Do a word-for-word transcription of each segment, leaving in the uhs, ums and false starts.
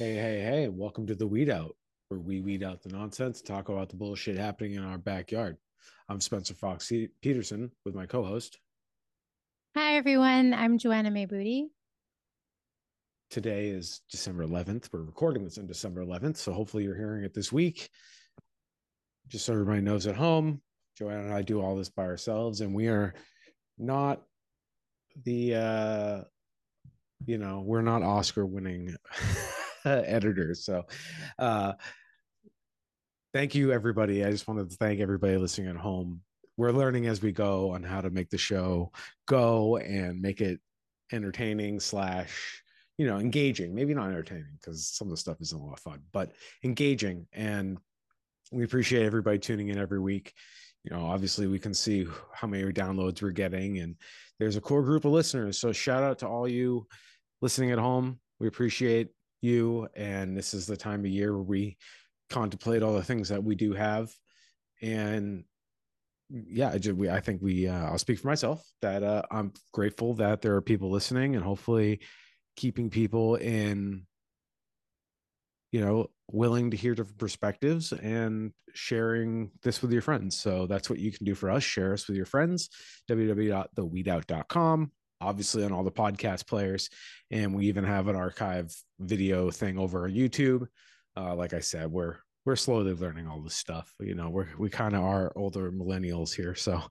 Hey, hey, hey, welcome to the Weed Out, where we weed out the nonsense, talk about the bullshit happening in our backyard. I'm Spencer Fox Peterson with my co host. Hi, everyone. I'm Joanna May Booty. Today is December eleventh. We're recording this on December eleventh, so hopefully you're hearing it this week. Just so everybody knows at home, Joanna and I do all this by ourselves, and we are not the, uh, you know, we're not Oscar winning editors. So, uh, thank you, everybody. I just wanted to thank everybody listening at home. We're learning as we go on how to make the show go and make it entertaining slash, you know, engaging. Maybe not entertaining because some of the stuff isn't a lot of fun, but engaging. And we appreciate everybody tuning in every week. You know, obviously we can see how many downloads we're getting, and there's a core group of listeners. So shout out to all you listening at home. We appreciate you. And this is the time of year where we contemplate all the things that we do have. And yeah, I, just, we, I think we, uh, I'll speak for myself that uh, I'm grateful that there are people listening and hopefully keeping people in, you know, willing to hear different perspectives and sharing this with your friends. So that's what you can do for us. Share us with your friends, w w w dot the weed out dot com, obviously on all the podcast players. And we even have an archive video thing over on YouTube. Uh, like I said, we're we're slowly learning all this stuff. You know, we're we kind of are older millennials here. So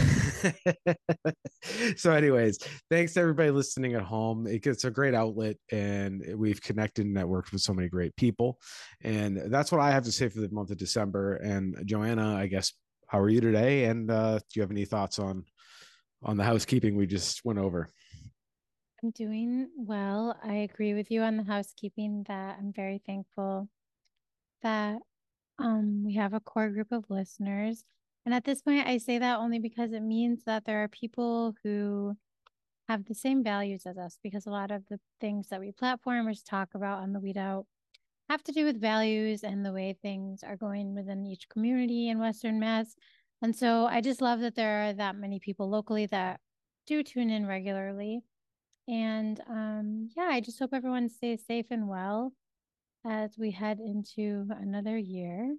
so anyways, thanks to everybody listening at home. It, it's a great outlet, and we've connected and networked with so many great people. And that's what I have to say for the month of December. And Joanna, I guess, how are you today? And uh, do you have any thoughts on on the housekeeping we just went over? I'm doing well. I agree with you on the housekeeping that I'm very thankful that um we have a core group of listeners. And at this point, I say that only because it means that there are people who have the same values as us, because a lot of the things that we platformers talk about on the Weed Out have to do with values and the way things are going within each community in Western Mass. And so I just love that there are that many people locally that do tune in regularly. And um, yeah, I just hope everyone stays safe and well as we head into another year.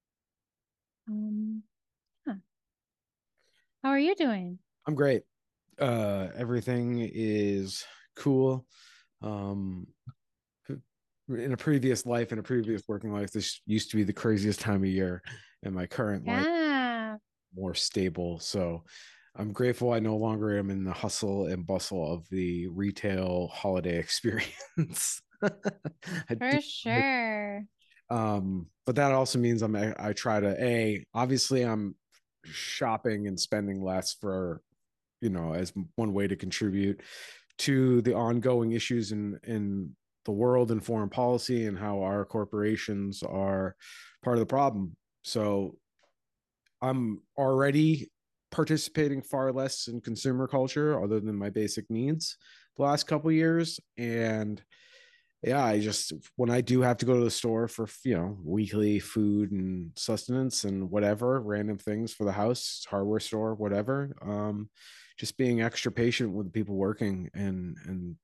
Um, yeah. How are you doing? I'm great. Uh, everything is cool. Um, in a previous life, in a previous working life, this used to be the craziest time of year. In my current life, Yeah, more stable. So I'm grateful I no longer am in the hustle and bustle of the retail holiday experience. I do, for sure. um, but that also means I'm I, I try to a obviously I'm shopping and spending less for, you know, as one way to contribute to the ongoing issues in in the world and foreign policy and how our corporations are part of the problem. So I'm already participating far less in consumer culture other than my basic needs the last couple of years. And yeah, I just when I do have to go to the store for, you know, weekly food and sustenance and whatever random things for the house, hardware store, whatever, um just being extra patient with the people working and and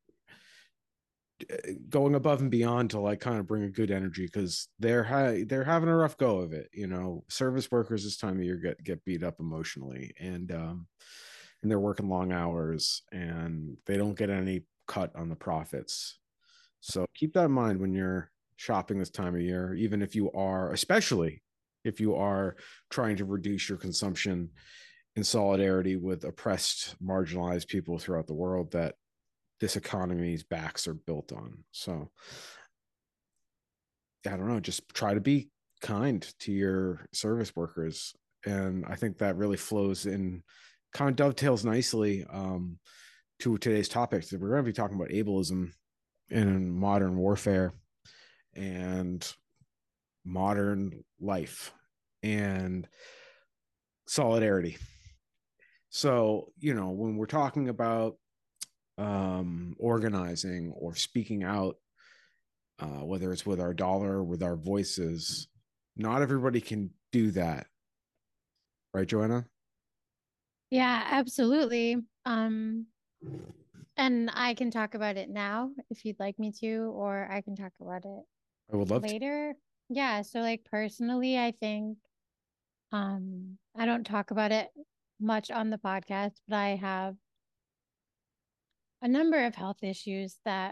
going above and beyond to like kind of bring a good energy because they're ha- they're having a rough go of it. You know, service workers this time of year get get beat up emotionally, and um, and they're working long hours and they don't get any cut on the profits. So keep that in mind when you're shopping this time of year, even if you are, especially if you are trying to reduce your consumption in solidarity with oppressed, marginalized people throughout the world that this economy's backs are built on. So I don't know, just try to be kind to your service workers. And I think that really flows in, kind of dovetails nicely um, to today's topic. So we're going to be talking about ableism in modern warfare and modern life and solidarity. So, you know, when we're talking about um, organizing or speaking out, uh, whether it's with our dollar, with our voices. Not everybody can do that, right, Joanna? Yeah, absolutely. Um, And I can talk about it now if you'd like me to, or I can talk about it I would love to. later. Yeah, so like personally, I think um I don't talk about it much on the podcast, but I have a number of health issues that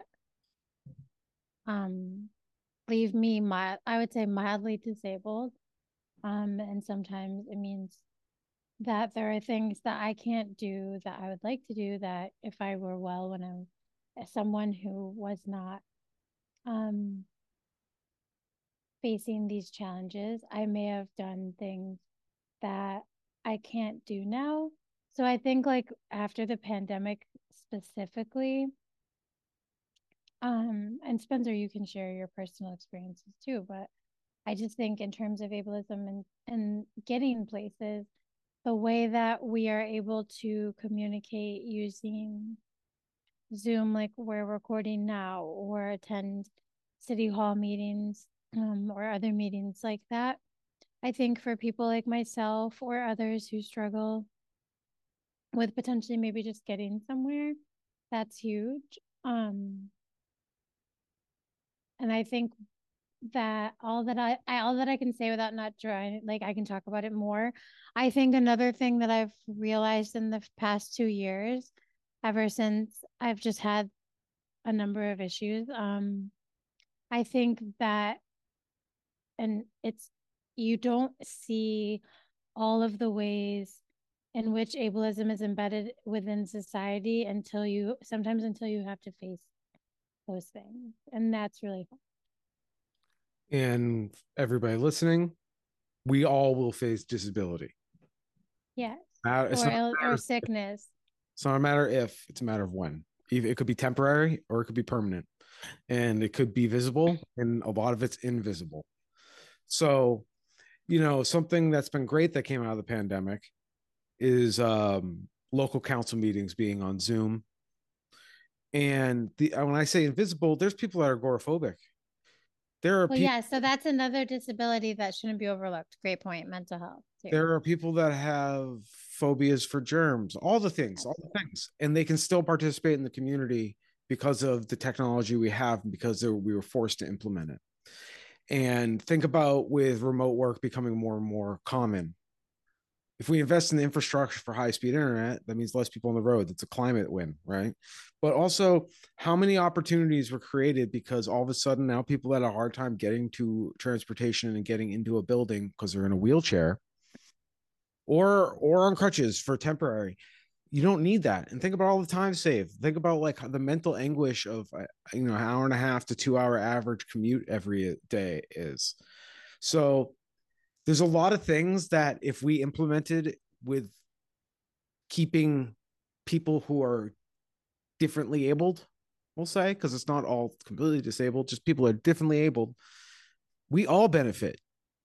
um leave me mild, I would say mildly disabled. Um, and sometimes it means that there are things that I can't do that I would like to do that if I were well when I'm someone who was not um facing these challenges, I may have done things that I can't do now. So I think like after the pandemic specifically, um, and Spencer, you can share your personal experiences too, but I just think in terms of ableism and, and getting places, the way that we are able to communicate using Zoom, like we're recording now, or attend city hall meetings um, or other meetings like that. I think for people like myself or others who struggle with potentially maybe just getting somewhere, that's huge. Um, and I think that all that I, I all that I can say without not trying, like I can talk about it more. I think another thing that I've realized in the past two years, ever since I've just had a number of issues, um, I think that, and it's, you don't see all of the ways in which ableism is embedded within society until you, sometimes until you have to face those things. And that's really fun. And everybody listening, we all will face disability. Yes. Uh, It's Or, not, ill- or sickness. it's not a matter if, it's a matter of when. It could be temporary or it could be permanent. And it could be visible, and a lot of it's invisible. So, you know, something that's been great that came out of the pandemic is um, local council meetings being on Zoom. And the, when I say invisible, there's people that are agoraphobic. There are Well, people yeah. So that's another disability that shouldn't be overlooked. Great point. Mental health too. there are people that have phobias for germs, all the things, all the things, and they can still participate in the community because of the technology we have, because we were forced to implement it. And think about with remote work becoming more and more common. If we invest in the infrastructure for high speed internet, that means less people on the road. That's a climate win, right? But also, how many opportunities were created because all of a sudden now people had a hard time getting to transportation and getting into a building because they're in a wheelchair or or on crutches for temporary. You don't need that. And think about all the time saved. Think about like the mental anguish of uh, you know an hour and a half to two hour average commute every day is. So there's a lot of things that if we implemented with keeping people who are differently abled, we'll say, because it's not all completely disabled, just people are differently abled, we all benefit.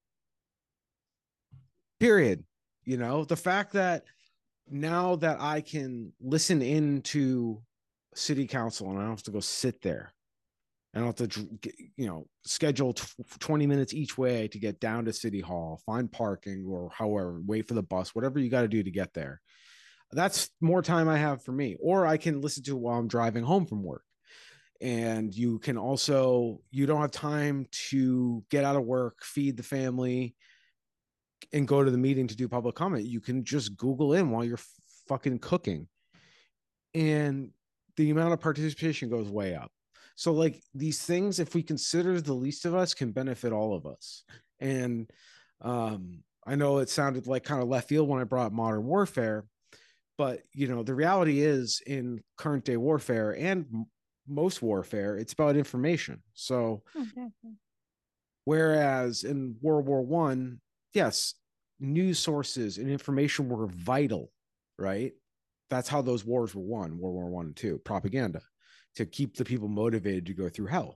Period. You know, the fact that now that I can listen into city council and I don't have to go sit there. I don't have to, you know, schedule twenty minutes each way to get down to City Hall, find parking or however, wait for the bus, whatever you got to do to get there. That's more time I have for me. Or I can listen to it while I'm driving home from work. And you can also, you don't have time to get out of work, feed the family, and go to the meeting to do public comment. You can just Google in while you're fucking cooking. And the amount of participation goes way up. So, like these things, if we consider the least of us, can benefit all of us. And um, I know it sounded like kind of left field when I brought up modern warfare, but you know, the reality is in current day warfare and m- most warfare, it's about information. So, Okay. whereas in World War One, yes, news sources and information were vital, right? That's how those wars were won, World War One and Two, propaganda to keep the people motivated to go through hell.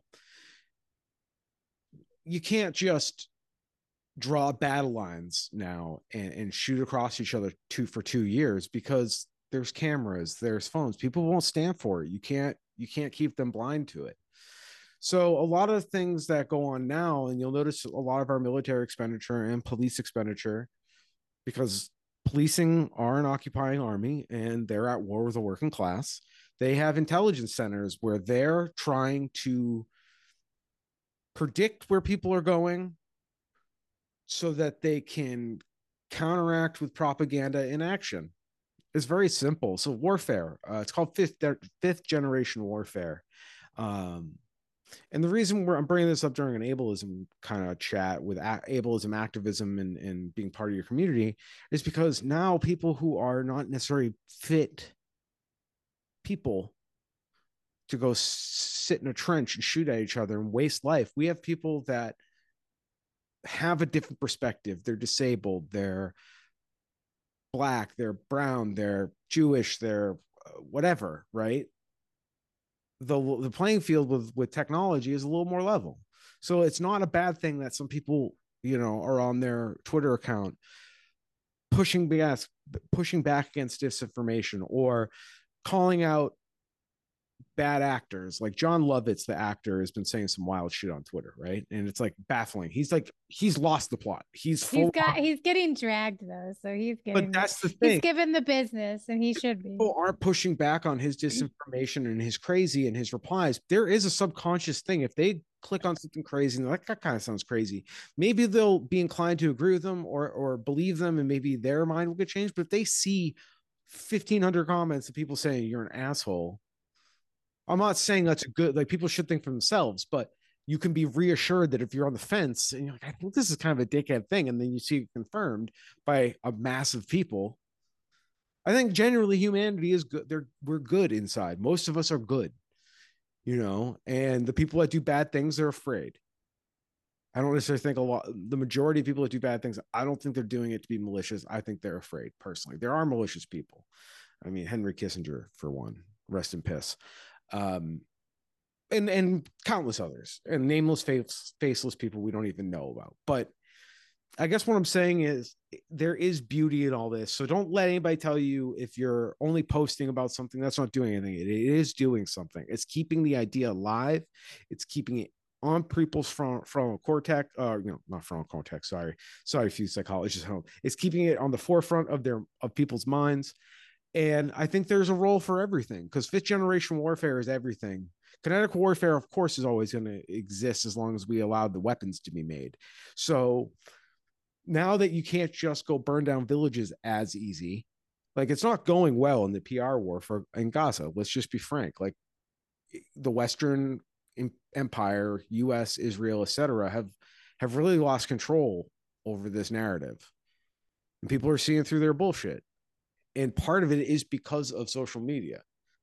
You can't just draw battle lines now and, and shoot across each other two for two years because there's cameras, there's phones. People won't stand for it. You can't you can't keep them blind to it. So a lot of things that go on now, and you'll notice a lot of our military expenditure and police expenditure, because policing are an occupying army and they're at war with the working class. They have intelligence centers where they're trying to predict where people are going so that they can counteract with propaganda in action. It's very simple. So warfare, uh, it's called fifth fifth generation warfare. Um, and the reason we're, I'm bringing this up during an ableism kind of chat with a- ableism activism and, and being part of your community is because now people who are not necessarily fit people to go s- sit in a trench and shoot at each other and waste life. We have people that have a different perspective. They're disabled, they're black, they're brown, they're Jewish, they're uh, whatever, right? The the playing field with with technology is a little more level. So it's not a bad thing that some people, you know, are on their Twitter account pushing back pushing back against disinformation or calling out bad actors. Like John Lovitz, the actor, has been saying some wild shit on Twitter, right? And it's like baffling. He's like he's lost the plot. He's He's full got on, he's getting dragged though, so he's but getting the that's the he's thing. given the business, and he should be. People aren't pushing back on his disinformation and his crazy and his replies. There is a subconscious thing. If they click on something crazy and like that kind of sounds crazy, maybe they'll be inclined to agree with them or or believe them, and maybe their mind will get changed. But if they see fifteen hundred comments of people saying you're an asshole, I'm not saying that's a good, like people should think for themselves, but you can be reassured that if you're on the fence and you're like, I think this is kind of a dickhead thing, and then you see it confirmed by a mass of people. I think generally humanity is good. They're we're good inside. Most of us are good, you know, and the people that do bad things are afraid. I don't necessarily think a lot, the majority of people that do bad things, I don't think they're doing it to be malicious. I think they're afraid personally. There are malicious people. I mean, Henry Kissinger, for one, rest in piss. Um, and and countless others and nameless face, faceless people we don't even know about. But I guess what I'm saying is there is beauty in all this. So don't let anybody tell you if you're only posting about something that's not doing anything. It is doing something. It's keeping the idea alive. It's keeping it on people's front frontal cortex. Uh, you know, not frontal cortex. Sorry, sorry, few psychologists. It's keeping it on the forefront of their of people's minds. And I think there's a role for everything because fifth generation warfare is everything. Kinetic warfare, of course, is always going to exist as long as we allow the weapons to be made. So now that you can't just go burn down villages as easy, like it's not going well in the P R war for in Gaza. Let's just be frank. Like the Western Empire, U S, Israel, et cetera, have have really lost control over this narrative, and people are seeing through their bullshit. And part of it is because of social media.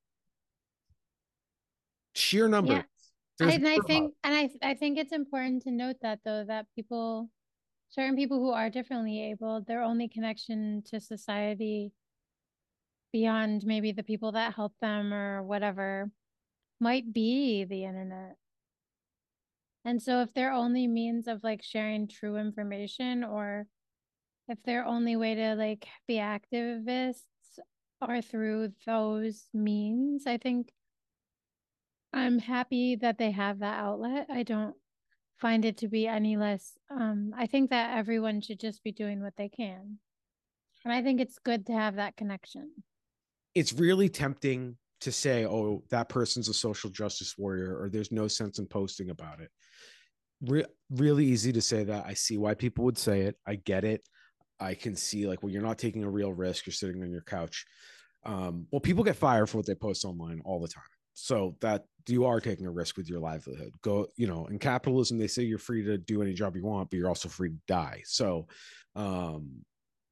Sheer Yeah. numbers. I, There's and I think and I I think it's important to note that though that people certain people who are differently able, their only connection to society beyond maybe the people that help them or whatever might be the internet. And so if their only means of like sharing true information or if their only way to like be activists are through those means, I think I'm happy that they have that outlet. I don't find it to be any less. Um, I think that everyone should just be doing what they can. And I think it's good to have that connection. It's really tempting to say, oh, that person's a social justice warrior, or there's no sense in posting about it. Re- really easy to say that. I see why people would say it. I get it. I can see like, well, you're not taking a real risk. You're sitting on your couch. Um, well, people get fired for what they post online all the time. So that you are taking a risk with your livelihood. Go, you know, in capitalism, they say you're free to do any job you want, but you're also free to die. So, um,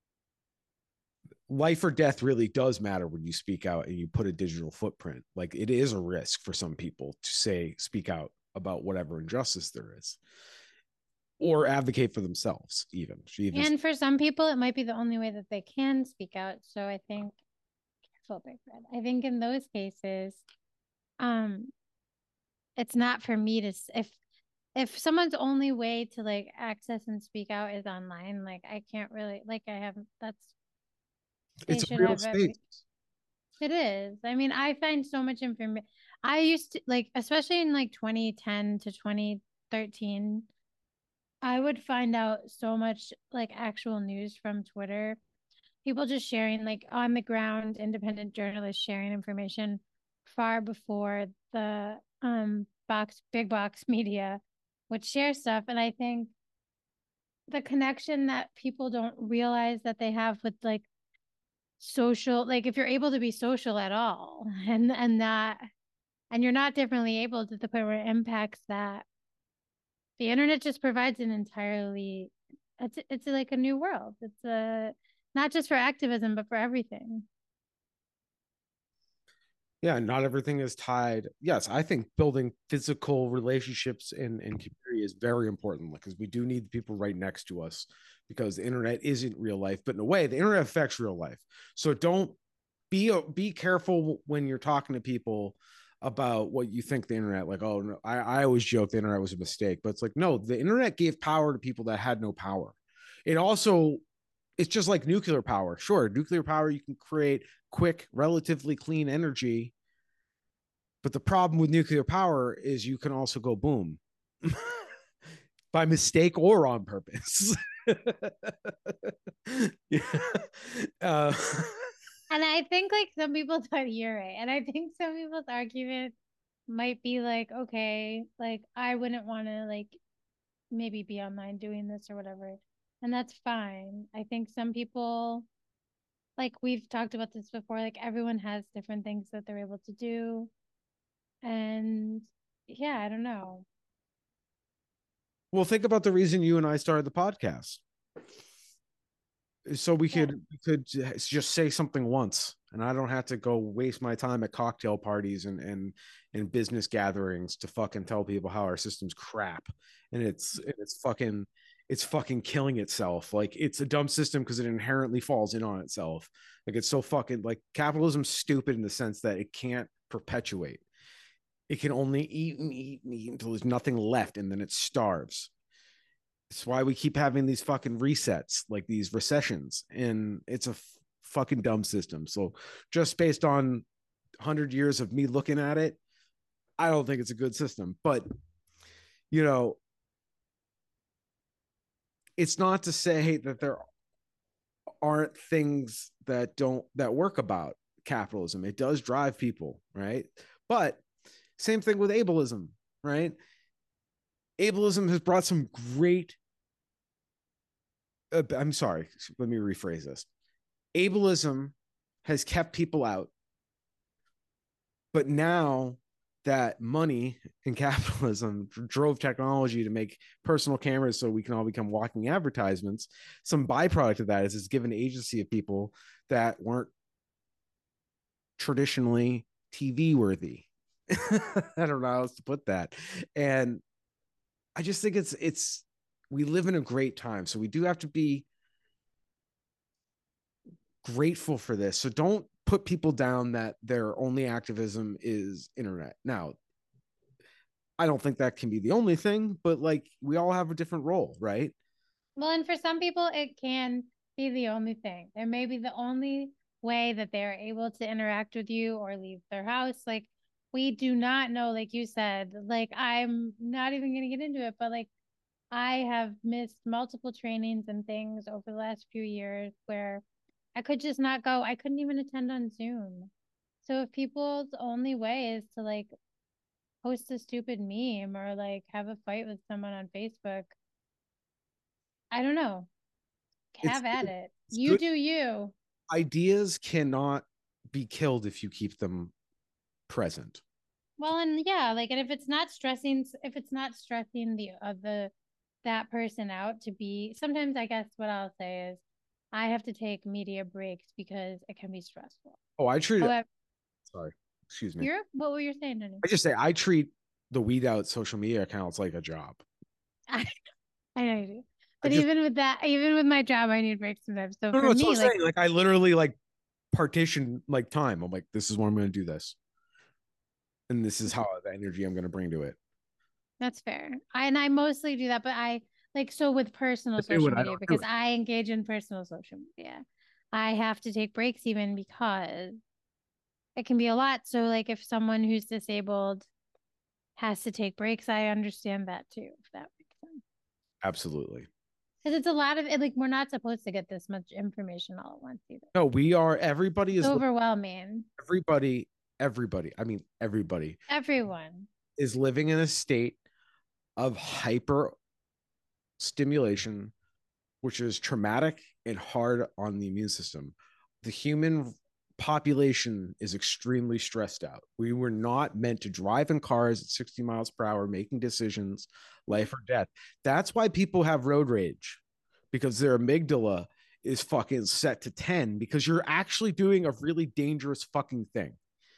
life or death really does matter when you speak out and you put a digital footprint. Like it is a risk for some people to say, speak out about whatever injustice there is or advocate for themselves, even. even And for some people, it might be the only way that they can speak out. So I think, careful, Big Red. I think in those cases, um, it's not for me to if if someone's only way to like access and speak out is online, like I can't really like I have that's they it's a should real have space. every it is. I mean, I find so much information. I used to like, especially in like twenty ten to twenty thirteen, I would find out so much like actual news from Twitter. People just sharing like on the ground, independent journalists sharing information far before the um box big box media would share stuff. And I think the connection that people don't realize that they have with like social, like if you're able to be social at all and and that and you're not differently able to the point where it impacts that, the internet just provides an entirely, it's it's like a new world. It's a not just for activism but for everything. Yeah, not everything is tied. Yes, I think building physical relationships in, in community is very important because we do need the people right next to us because the internet isn't real life, but in a way, the internet affects real life. So don't be be careful when you're talking to people about what you think the internet, like, oh no, I, I always joke the internet was a mistake, but it's like, no, the internet gave power to people that had no power. It also, it's just like nuclear power. Sure, nuclear power, you can create quick, relatively clean energy. But the problem with nuclear power is you can also go boom by mistake or on purpose. Yeah. Uh, And I think like some people thought you're right. And I think some people's argument might be like, okay, like I wouldn't want to like maybe be online doing this or whatever. And that's fine. I think some people, like we've talked about this before, like everyone has different things that they're able to do. And yeah, I don't know. well, think about the reason you and I started the podcast. So we Yeah. could we could just say something once, and I don't have to go waste my time at cocktail parties and and and business gatherings to fucking tell people how our system's crap and it's it's fucking it's fucking killing itself. Like it's a dumb system because it inherently falls in on itself. Like it's so fucking like capitalism's stupid in the sense that it can't perpetuate. It can only eat and eat and eat until there's nothing left, and then it starves. It's why we keep having these fucking resets, like these recessions, and it's a f- fucking dumb system. So, just based on one hundred years of me looking at it, I don't think it's a good system. But, you know, it's not to say that there aren't things that don't that work about capitalism. It does drive people, right? But same thing with ableism, right? Ableism has brought some great uh, I'm sorry, let me rephrase this. Ableism has kept people out, but now that money and capitalism drove technology to make personal cameras so we can all become walking advertisements, some byproduct of that is it's given agency of people that weren't traditionally T V worthy. I don't know how else to put that. And I just think it's it's we live in a great time. So we do have to be grateful for this. So don't put people down that their only activism is internet. Now, I don't think that can be the only thing, but like we all have a different role, right? Well, and for some people, it can be the only thing. It may be the only way that they are able to interact with you or leave their house. Like, we do not know, like you said, like, I'm not even going to get into it, but like, I have missed multiple trainings and things over the last few years where I could just not go. I couldn't even attend on Zoom. So if people's only way is to like post a stupid meme or like have a fight with someone on Facebook, I don't know. It's Have at good. it. It's You good. do you. Ideas cannot be killed if you keep them present. Well, and yeah, like, and if it's not stressing, if it's not stressing the uh, the that person out to be, sometimes I guess what I'll say is, I have to take media breaks because it can be stressful. Oh, I treat it. However, Sorry, excuse me. you're what were you saying, Denny? I just say I treat the weed out social media accounts like a job. I, I know you do. I But just even with that, even with my job, I need breaks sometimes. So no, for no. It's what I'm me, like, saying. Like I literally like partition like time. I'm like, this is when I'm going to do this, and this is how the energy I'm going to bring to it. that's fair. I and I mostly do that, but I like so with personal I do social it. I media don't do because it. I engage in personal social media. I have to take breaks even because it can be a lot. So like if someone who's disabled has to take breaks, I understand that too, if that makes sense. Absolutely. Because it's a lot of it, like we're not supposed to get this much information all at once either. No, we are. Everybody It's is. overwhelming. Everybody everybody, I mean, everybody Everyone. is living in a state of hyper stimulation, which is traumatic and hard on the immune system. The human population is extremely stressed out. We were not meant to drive in cars at sixty miles per hour, making decisions, life or death. That's why people have road rage, because their amygdala is fucking set to ten, because you're actually doing a really dangerous fucking thing.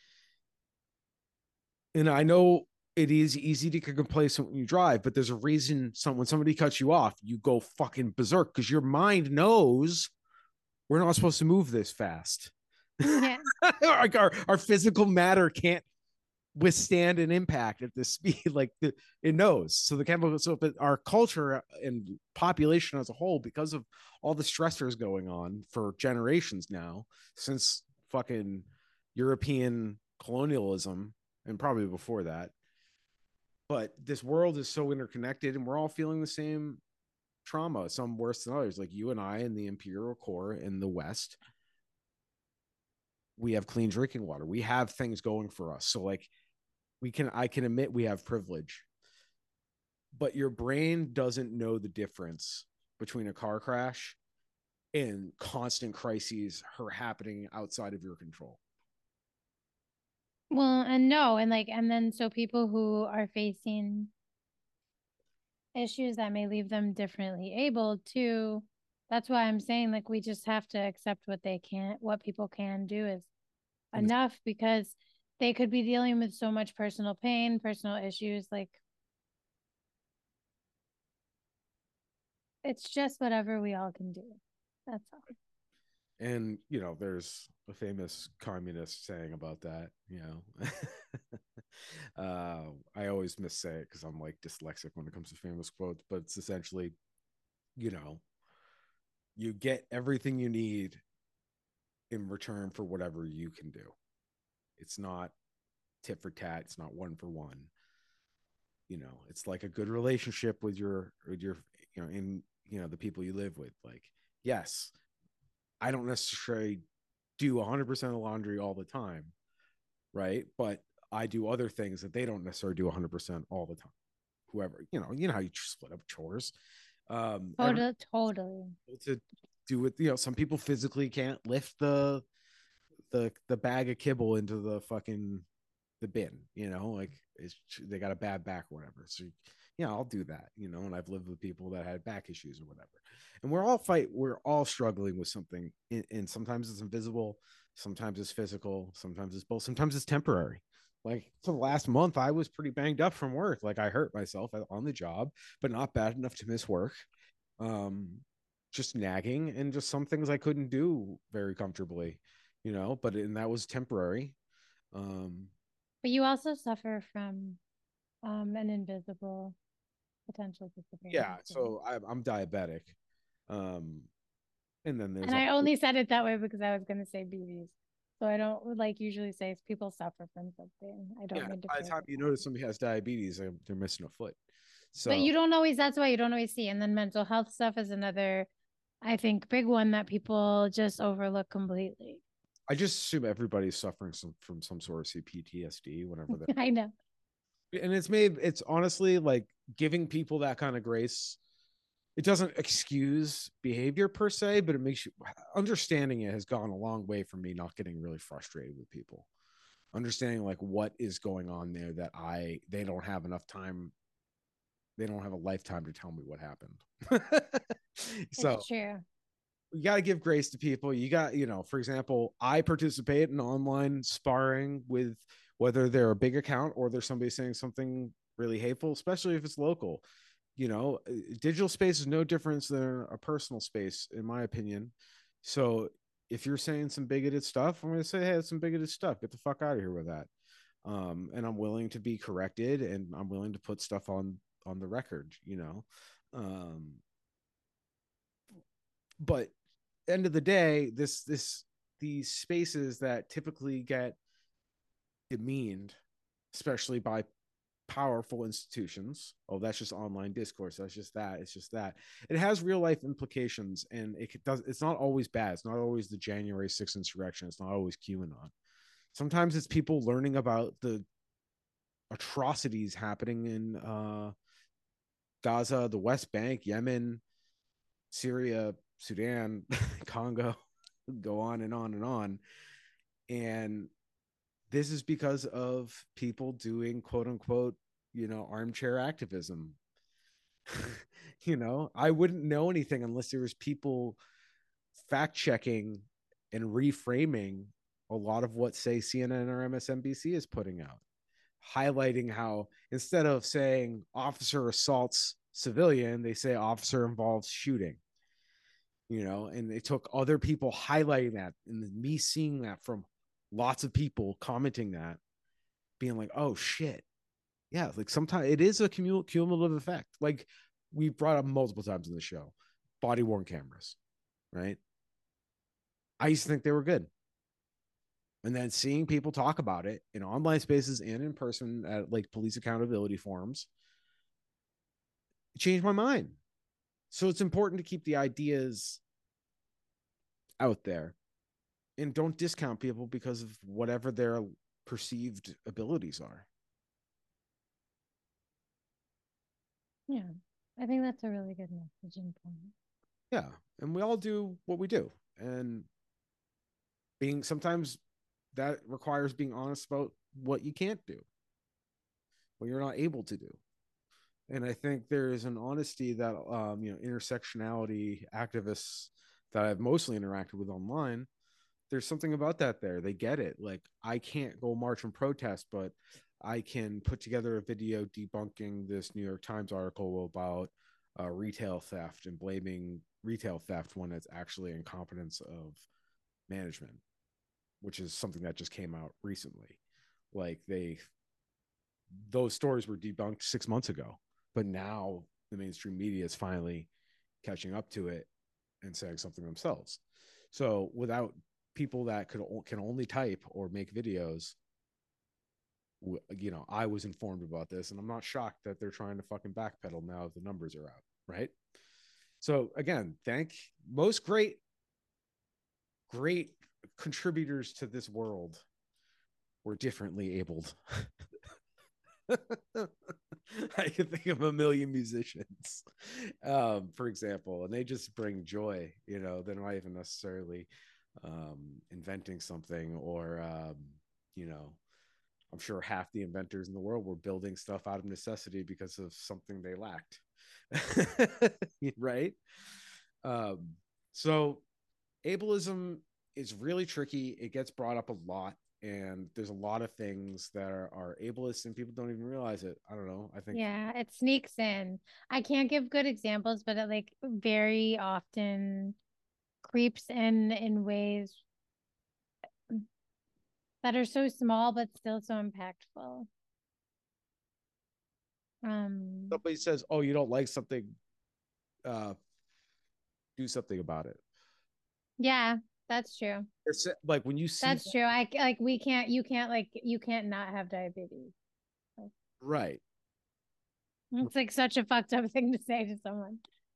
And I know it is easy to get complacent when you drive, but there's a reason some, when somebody cuts you off, you go fucking berserk because your mind knows we're not supposed to move this fast. Yeah. Like our, our physical matter can't withstand an impact at this speed. Like the, it knows. So the chemical, so but our culture and population as a whole, because of all the stressors going on for generations now, since fucking European colonialism and probably before that, but this world is so interconnected and we're all feeling the same trauma, some worse than others. Like you and I in the imperial core in the West, we have clean drinking water. We have things going for us. So like we can, I can admit we have privilege, but your brain doesn't know the difference between a car crash and constant crises are happening outside of your control. Well, and no, and like, and then so people who are facing issues that may leave them differently able to, that's why I'm saying like we just have to accept what they can, what people can do is enough, because they could be dealing with so much personal pain, personal issues. Like it's just whatever we all can do. That's all. And you know, there's a famous communist saying about that, you know. uh I always missay it because I'm like dyslexic when it comes to famous quotes, but it's essentially, you know, you get everything you need in return for whatever you can do. It's not tit for tat, it's not one for one. You know, it's like a good relationship with your with your you know, in you know, the people you live with. Like, yes, I don't necessarily do one hundred percent of laundry all the time, right? But I do other things that they don't necessarily do one hundred percent all the time. Whoever, you know, you know how you split up chores. Um, every, Totally, totally. to do it, you know, some people physically can't lift the the the bag of kibble into the fucking the bin, you know, like it's, they got a bad back or whatever. So yeah, I'll do that, you know, and I've lived with people that had back issues or whatever. And we're all fight, we're all struggling with something. And, and sometimes it's invisible, sometimes it's physical, sometimes it's both, sometimes it's temporary. Like for the last month, I was pretty banged up from work. Like I hurt myself on the job, but not bad enough to miss work. Um, just nagging and just some things I couldn't do very comfortably, you know, but and that was temporary. Um, But you also suffer from um an invisible potential yeah, disability too. so I, I'm diabetic, um, and then there's And a I only said it that way because I was going to say B Bs. So I don't like usually say people suffer from something. I yeah. don't mean to By the phrase time it you that notice way. somebody has diabetes, they're, they're missing a foot. But So you don't always, that's why you don't always see. And then mental health stuff is another, I think, big one that people just overlook completely. I just assume everybody's suffering some, from some sort of C P T S D, whatever that. I know. And it's made it's honestly like giving people that kind of grace. It doesn't excuse behavior per se, but it makes you understanding it has gone a long way for me not getting really frustrated with people. Understanding like what is going on there that I they don't have enough time, they don't have a lifetime to tell me what happened. So It's true. you got to give grace to people. You got, you know, for example, I participate in online sparring with whether they're a big account or there's somebody saying something really hateful, especially if it's local. You know, digital space is no difference than a personal space, in my opinion. So if you're saying some bigoted stuff, I'm going to say, hey, it's some bigoted stuff. Get the fuck out of here with that. Um, and I'm willing to be corrected, and I'm willing to put stuff on on the record. You know, um, but end of the day, this this these spaces that typically get demeaned, especially by powerful institutions. Oh, that's just online discourse. That's just that. It's just that. It has real life implications, and it does. It's not always bad. It's not always the January sixth insurrection. It's not always QAnon. Sometimes it's people learning about the atrocities happening in uh, Gaza, the West Bank, Yemen, Syria, Sudan, Congo, go on and on and on. And this is because of people doing quote unquote, you know, armchair activism. You know, I wouldn't know anything unless there was people fact checking and reframing a lot of what, say, C N N or M S N B C is putting out, highlighting how instead of saying officer assaults civilian, they say officer involves shooting. You know, and they took other people highlighting that, and me seeing that from lots of people commenting that, being like, oh shit, yeah, like sometimes it is a cumulative effect. Like we brought up multiple times in the show, body worn cameras, right? I used to think they were good. And then seeing people talk about it in online spaces and in person at like police accountability forums, it changed my mind. So it's important to keep the ideas out there and don't discount people because of whatever their perceived abilities are. Yeah, I think that's a really good messaging point. Yeah. And we all do what we do. And being sometimes that requires being honest about what you can't do, what you're not able to do. And I think there is an honesty that um, you know, intersectionality activists that I've mostly interacted with online, there's something about that there. They get it. Like I can't go march and protest, but I can put together a video debunking this New York Times article about uh, retail theft and blaming retail theft when it's actually incompetence of management, which is something that just came out recently. Like they, those stories were debunked six months ago, but now the mainstream media is finally catching up to it and saying something themselves. So without people that could can only type or make videos, you know, I was informed about this, and I'm not shocked that they're trying to fucking backpedal now the numbers are out, right? So again, thank most great, great contributors to this world were differently abled. I can think of a million musicians, um, for example, and they just bring joy. You know, they're not even necessarily um, inventing something, or um, you know, I'm sure half the inventors in the world were building stuff out of necessity because of something they lacked. Right? Um, so ableism is really tricky. It gets brought up a lot, and there's a lot of things that are, are ableist and people don't even realize it. I don't know. I think Yeah, it sneaks in. I can't give good examples, but it like very often creeps in in ways that are so small but still so impactful. Um, somebody says, "Oh, you don't like something, uh, do something about it." yeah, that's true. It's like when you see That's that, true. I like we can't you can't like you can't not have diabetes. right? It's like such a fucked up thing to say to someone.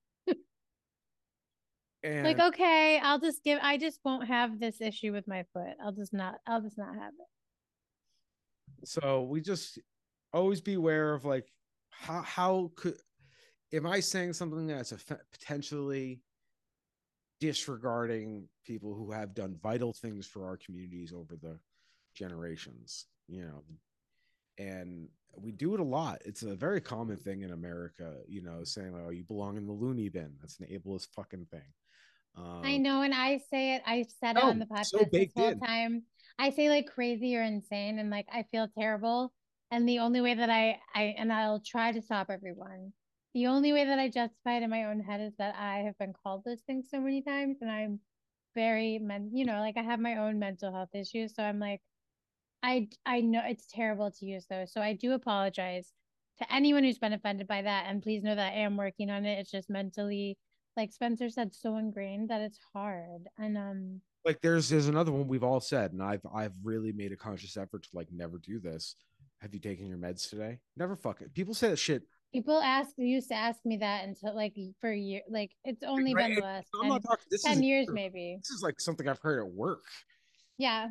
Like, And okay, I'll just give I just won't have this issue with my foot. I'll just not I'll just not have it. so we just always be aware of like how how could am I saying something that's a potentially disregarding people who have done vital things for our communities over the generations, you know, and we do it a lot. It's a very common thing in America, you know, saying like, oh, you belong in the loony bin. That's an ableist fucking thing. I Um, know, and I say it, I've said it on no, the so podcast this baked whole in. time. I say like crazy or insane and like I feel terrible. And the only way that I I and I'll try to stop everyone. The only way that I justify it in my own head is that I have been called those things so many times and I'm very men you know, like I have my own mental health issues. So I'm like, I I know it's terrible to use those. So I do apologize to anyone who's been offended by that. And please know that I am working on it. It's just mentally, like Spencer said, so ingrained that it's hard. And um Like there's there's another one we've all said, and I've I've really made a conscious effort to like never do this. Have you taken your meds today? Never fucking people say that shit. people ask used to ask me that until like for a year. Like it's only Right? been the And last I'm not ten, talking. This is ten years maybe. this is like something I've heard at work. Yeah.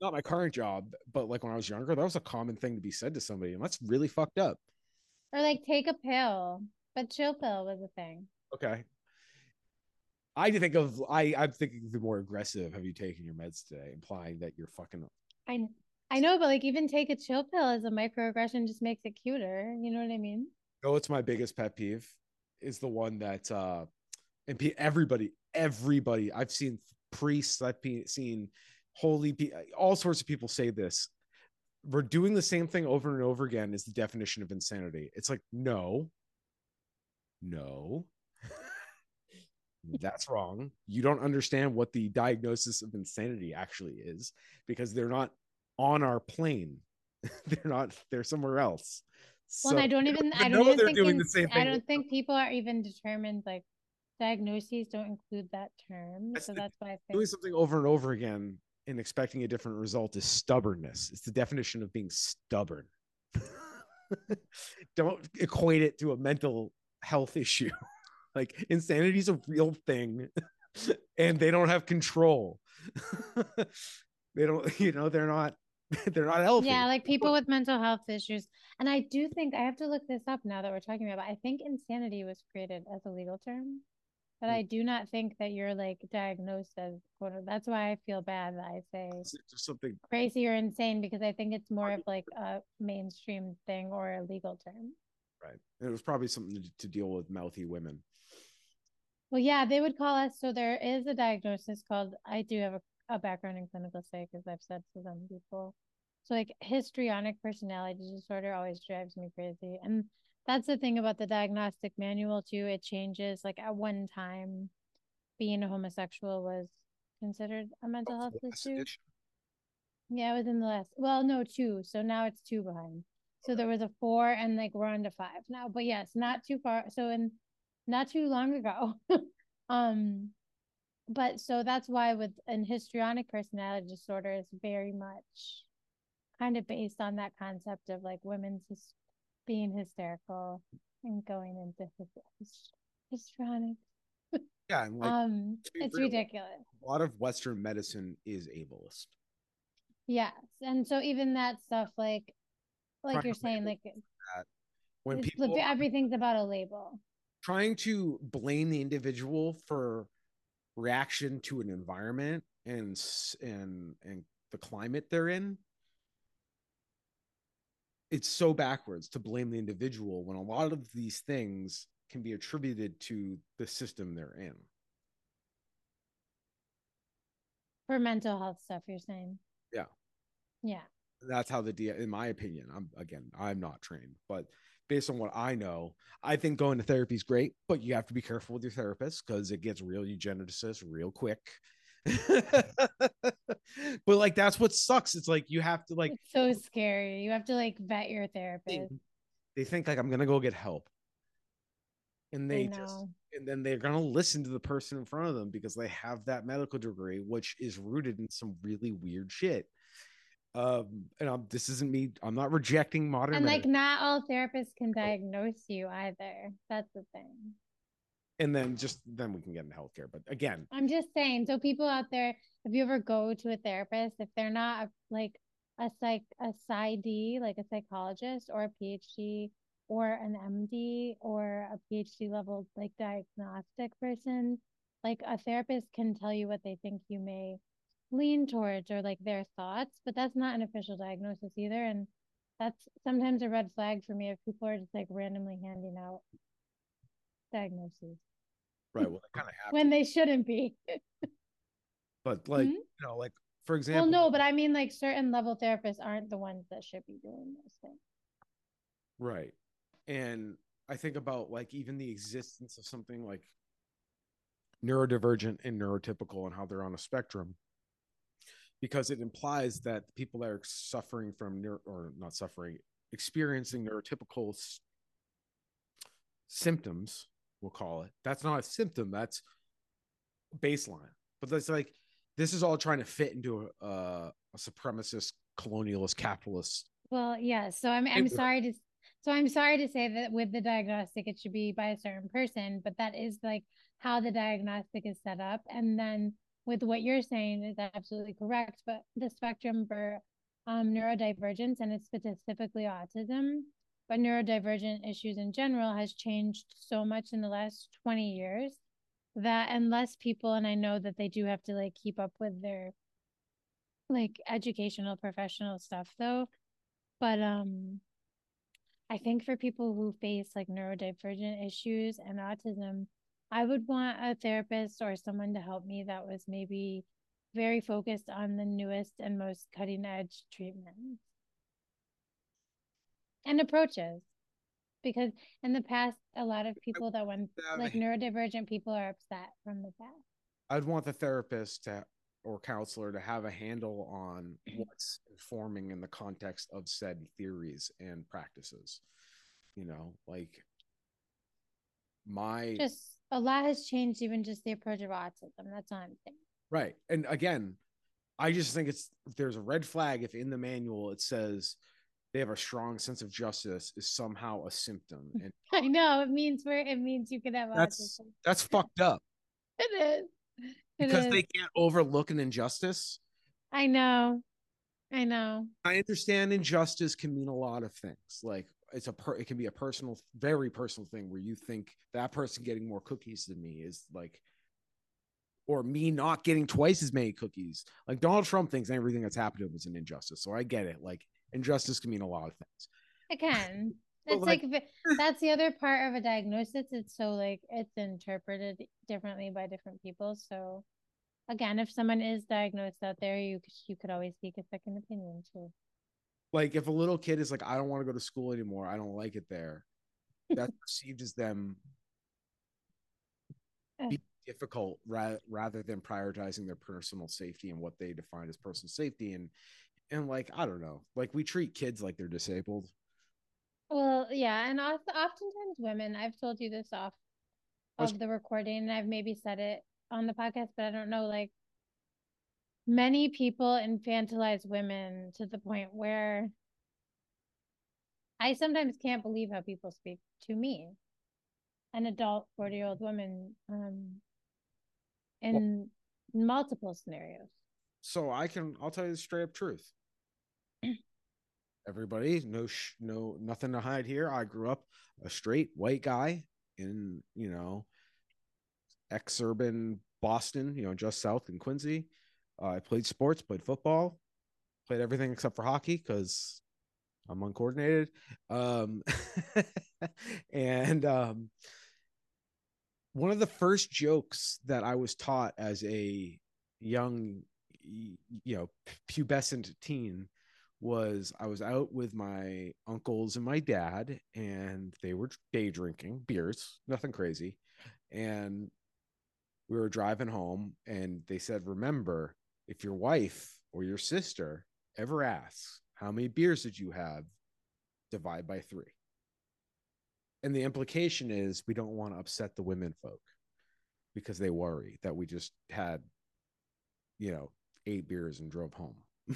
not my current job, but like when I was younger, that was a common thing to be said to somebody, and that's really fucked up. Or like take a pill, but chill pill was a thing. Okay. I think of I I'm thinking the more aggressive. Have you taken your meds today? Implying that you're fucking. I I know, but like even take a chill pill as a microaggression just makes it cuter. You know what I mean? No, it's my biggest pet peeve is the one that uh and everybody everybody I've seen priests, I've seen holy all sorts of people say this. We're doing the same thing over and over again is the definition of insanity. It's like no, no. That's wrong. You don't understand what the diagnosis of insanity actually is because they're not on our plane. They're not, they're somewhere else. Well, and So I don't they even, don't I even don't know even they're think doing in, the same I thing. don't think people are even determined, like diagnoses don't include that term. That's So the, that's why I doing think something over and over again and expecting a different result is stubbornness. It's the definition of being stubborn. Don't equate it to a mental health issue. Like insanity is a real thing and they don't have control. They don't, you know, they're not they're not healthy. yeah, like people with mental health issues. And I do think I have to look this up now that we're talking about, but I think insanity was created as a legal term. But I do not think that you're like diagnosed as quote. That's why I feel bad that I say Just something crazy or insane because I think it's more of like a mainstream thing or a legal term. right. And it was probably something to, to deal with mouthy women. Well, yeah, they would call us. So there is a diagnosis called, I do have a, a background in clinical psych, as I've said to some people. So like histrionic personality disorder always drives me crazy. And that's the thing about the diagnostic manual too. It changes. Like at one time, being a homosexual was considered a mental health issue. Yeah, it was in the last. Well, no, two. So now it's two behind. So there was a four, and like we're on to five now. But yes, not too far. So in not too long ago, um, but so that's why with an histrionic personality disorder is very much kind of based on that concept of like women's hys- being hysterical and going into hys- histrionic. Yeah, and like Um, it's real, ridiculous. a lot of Western medicine is ableist. Yes, and so even that stuff, like like Trying you're to saying, like that when it's people are everything's about a label. trying to blame the individual for reaction to an environment and and and the climate they're in, it's so backwards to blame the individual when a lot of these things can be attributed to the system they're in. For mental health stuff, you're saying? Yeah. Yeah. That's how the D in my opinion, I'm again, I'm not trained, but based on what I know, I think going to therapy is great, but you have to be careful with your therapist because it gets real eugenicist real quick. But like that's what sucks. It's like you have to like It's so scary. You have to like vet your therapist. they think like I'm gonna go get help. And I they just know. and then they're gonna listen to the person in front of them because they have that medical degree, which is rooted in some really weird shit. Um, and I'm, this isn't me. I'm not rejecting modern And like medicine. not all therapists can diagnose you either. That's the thing. And then just then we can get into healthcare. But again, I'm just saying, so people out there, if you ever go to a therapist, if they're not like a psych a PsyD, like a psychologist or a PhD or an M D or a PhD level like diagnostic person, like a therapist can tell you what they think you may lean towards or like their thoughts, but that's not an official diagnosis either. And that's sometimes a red flag for me if people are just like randomly handing out diagnoses right? Well, they kind of have when to. they shouldn't be. But like Hmm? you know, like for Well, example, no, but I mean, like certain level therapists aren't the ones that should be doing those things. right? And I think about like even the existence of something like neurodivergent and neurotypical and how they're on a spectrum because it implies that people that are suffering from neuro, or not suffering, experiencing neurotypical s- symptoms, we'll call it. That's not a symptom. That's baseline. But that's like this is all trying to fit into a, a, a supremacist, colonialist, capitalist. Well, yeah. So I'm I'm sorry to so I'm sorry to say that with the diagnostic it should be by a certain person, but that is like how the diagnostic is set up. And then with what you're saying is absolutely correct, but the spectrum for um, neurodivergence, and it's specifically autism, but neurodivergent issues in general has changed so much in the last twenty years that unless people, and I know that they do have to like keep up with their like educational professional stuff though, but um I think for people who face like neurodivergent issues and autism, I would want a therapist or someone to help me that was maybe very focused on the newest and most cutting edge treatments and approaches. Because in the past, a lot of people that went like neurodivergent people are upset from the past. I'd want the therapist to or counselor to have a handle on what's informing in the context of said theories and practices. You know, like my just a lot has changed, even just the approach of autism. That's all I'm saying. Right. And again, I just think it's there's a red flag if in the manual it says they have a strong sense of justice is somehow a symptom. And I know it means where it means you could have that's autism. that's fucked up. It is. It because is. they can't overlook an injustice. I know. I know. I understand injustice can mean a lot of things. Like it's a per, it can be a personal, very personal thing where you think that person getting more cookies than me is like, or me not getting twice as many cookies. Like Donald Trump thinks everything that's happened to him is an injustice. So I get it. Like injustice can mean a lot of things. It can. It's like, like that's the other part of a diagnosis. It's so like it's interpreted differently by different people. So again, if someone is diagnosed out there, you you could always seek a second opinion too. Like if a little kid is like, I don't want to go to school anymore, I don't like it there, that's perceived as them being difficult ra- rather than prioritizing their personal safety and what they define as personal safety. And and like I don't know, like we treat kids like they're disabled. Well, yeah, and also, oftentimes women, I've told you this off of the recording, and I've maybe said it on the podcast, but I don't know, like many people infantilize women to the point where I sometimes can't believe how people speak to me, an adult forty year old woman, um, in well, multiple scenarios. So I can, I'll tell you the straight up truth. Everybody, no, sh- no, nothing to hide here. I grew up a straight white guy in, you know, ex-urban Boston, you know, just south in Quincy. Uh, I played sports, played football, played everything except for hockey because I'm uncoordinated. Um, and um, one of the first jokes that I was taught as a young, you know, pubescent teen was I was out with my uncles and my dad, and they were day drinking beers, nothing crazy. And we were driving home, and they said, remember, if your wife or your sister ever asks, how many beers did you have? Divide by three. And the implication is we don't want to upset the women folk because they worry that we just had, you know, eight beers and drove home.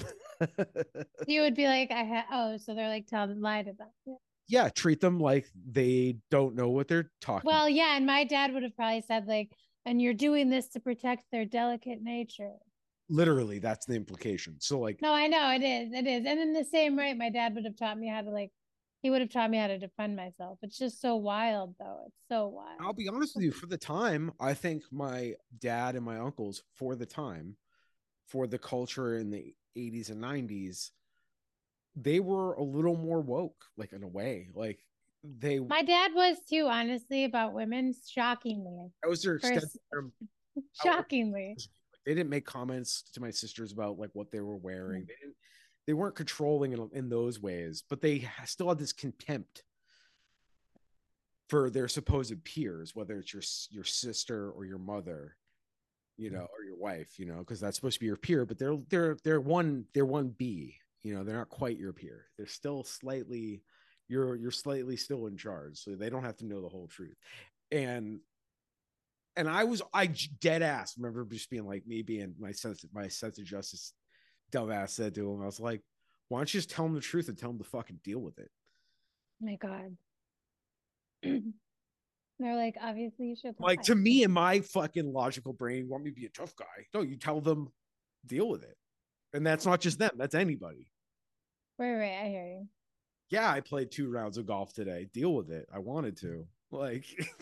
You would be like, I had, oh, so they're like, tell them, lie to them. Yeah. Yeah, treat them like they don't know what they're talking well, about. Yeah, and my dad would have probably said, like, and you're doing this to protect their delicate nature. Literally, that's the implication. So, like, no, I know it is, it is. And in the same way, my dad would have taught me how to, like, he would have taught me how to defend myself. It's just so wild, though. It's so wild. I'll be honest with you, for the time, I think my dad and my uncles, for the time, for the culture in the eighties and nineties, they were a little more woke, like in a way. Like they my dad was too, honestly, about women, shockingly. That was their extent. Shockingly. They didn't make comments to my sisters about like what they were wearing. Mm. They didn't they weren't controlling in, in those ways, but they still had this contempt for their supposed peers, whether it's your your sister or your mother, you know, or your wife, you know, because that's supposed to be your peer, but they're they're they're one they're one B, you know, they're not quite your peer. They're still slightly you're you're slightly still in charge, so they don't have to know the whole truth. And and I was I dead ass remember just being like me being my sense my sense of justice dumbass said to him, I was like, why don't you just tell him the truth and tell him to fucking deal with it? Oh my God. They're like, obviously you should Like lie. to me, in my fucking logical brain, you want me to be a tough guy? No, you tell them, deal with it, and that's not just them. That's anybody. Right, right, I hear you. Yeah, I played two rounds of golf today. Deal with it. I wanted to. Like,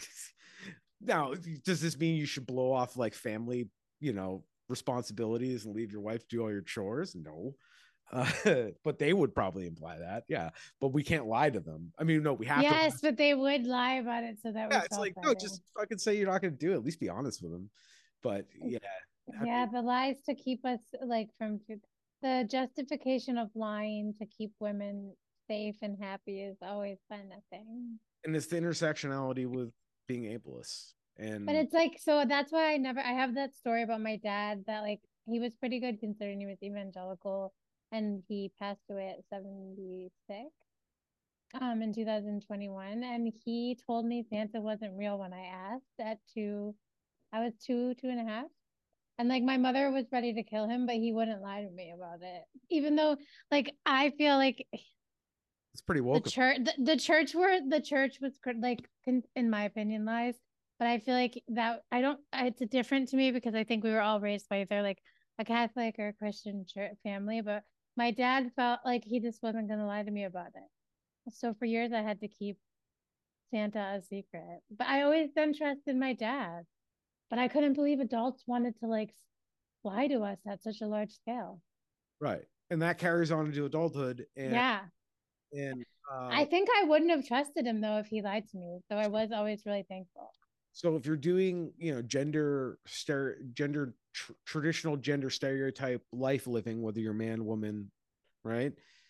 now, does this mean you should blow off like family, you know, responsibilities and leave your wife to do all your chores? No. Uh, but they would probably imply that. Yeah. But we can't lie to them. I mean, no, we have to. Yes, but they would lie about it so that we Yeah. It's felt like, no, better. just fucking say you're not going to do it. At least be honest with them. But yeah. I Yeah, mean, the lies to keep us like from the justification of lying to keep women safe and happy is always been a thing. and it's the intersectionality with being ableist. But And it's like, so that's why I never, I have that story about my dad that like he was pretty good considering he was evangelical and he passed away at seventy-six um in two thousand twenty-one. And he told me Santa wasn't real when I asked at two, I was two, two and a half. And like my mother was ready to kill him, but he wouldn't lie to me about it. Even though like I feel like it's pretty the woke. church the, the church where the church was like in my opinion lies, but I feel like that I don't it's different to me because I think we were all raised by either like a Catholic or a Christian church family, but my dad felt like he just wasn't going to lie to me about it. So for years I had to keep Santa a secret, but I always then trusted my dad. But I couldn't believe adults wanted to like lie to us at such a large scale. Right. And that carries on into adulthood. And, Yeah. and, I uh, think I wouldn't have trusted him though if he lied to me. So I was always really thankful. so if you're doing, you know, gender, stere- gender, tr- traditional gender stereotype life living, whether you're man, woman, right?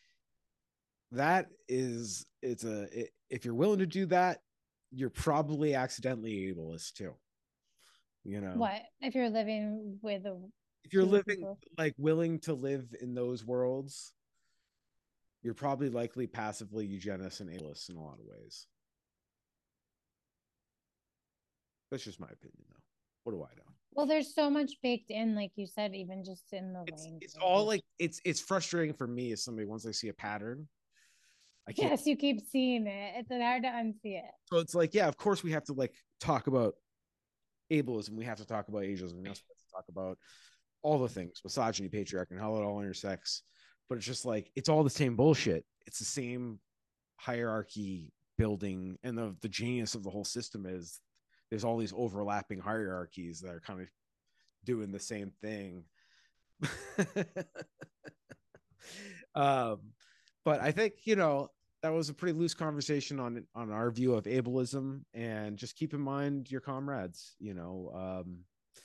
That is, it's a, it, if you're willing to do that, you're probably accidentally ableist too. You know, What if you're living with a if you're two living people? like willing to live in those worlds, you're probably likely passively eugenist and ableist in a lot of ways. That's just my opinion, though. What do I know? Well, there's so much baked in, like you said, even just in the It's language. it's all like it's it's frustrating for me as somebody once I see a pattern, I can't. Yes, you keep seeing it. It's hard to unsee it. So it's like, yeah, of course we have to like talk about ableism. We have to talk about ageism. We also have to talk about all the things, misogyny, patriarchy, and how it all intersects. But it's just like it's all the same bullshit. It's the same hierarchy building, and the the genius of the whole system is there's all these overlapping hierarchies that are kind of doing the same thing. um, but I think you know that was a pretty loose conversation on on our view of ableism, and just keep in mind your comrades. You know, um,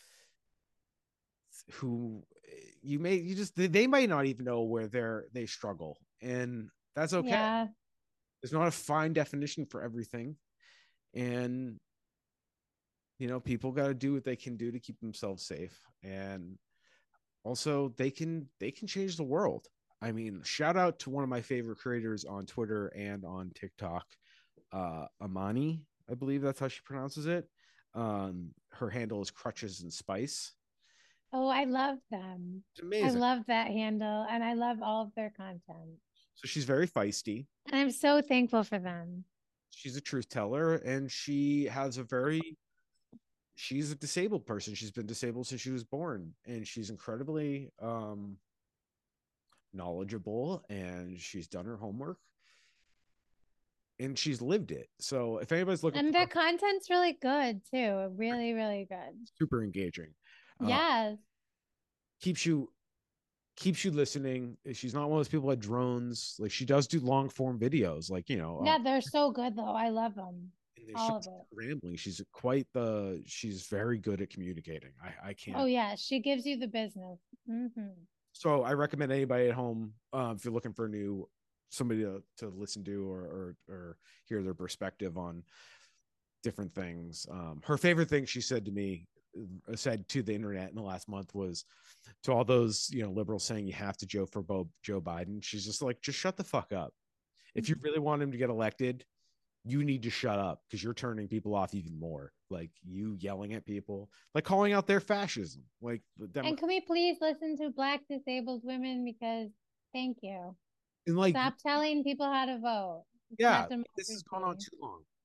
who you may you just they might not even know where they're they struggle, and that's okay. Yeah. There's not a fine definition for everything, and you know people got to do what they can do to keep themselves safe, and also they can they can change the world. I mean, shout out to one of my favorite creators on Twitter and on TikTok, uh Amani, I believe that's how she pronounces it. Um her handle is Crutches and Spice. Oh, I love them. It's I amazing. love that handle and I love all of their content. So she's very feisty. And I'm so thankful for them. She's a truth teller, and she has a very she's a disabled person. She's been disabled since she was born, and she's incredibly um knowledgeable, and she's done her homework, and she's lived it. So if anybody's looking And for their content's really good too. Really, really good. super engaging, uh, Yes. keeps you keeps you listening. She's not one of those people that drones. Like she does do long form videos, like you know, Yeah, um, they're so good though. I love them. and All she's of it. rambling. She's quite the. She's very good at communicating. I I Oh can't. yeah, she gives you the business. Mm-hmm. So I recommend anybody at home, um, if you're looking for a new somebody to, to listen to, or, or or hear their perspective on different things. Um, her favorite thing she said to me, uh, said to the internet in the last month, was to all those you know liberals saying you have to Joe for Bo- Joe Biden. She's just like, just shut the fuck up. If you really want him to get elected, you need to shut up, because you're turning people off even more. Like you yelling at people, like calling out their fascism, like the And Democrats. can we please listen to Black disabled women because thank you. And like, Stop telling people how to vote. It's yeah, not this has gone on democracy. too long.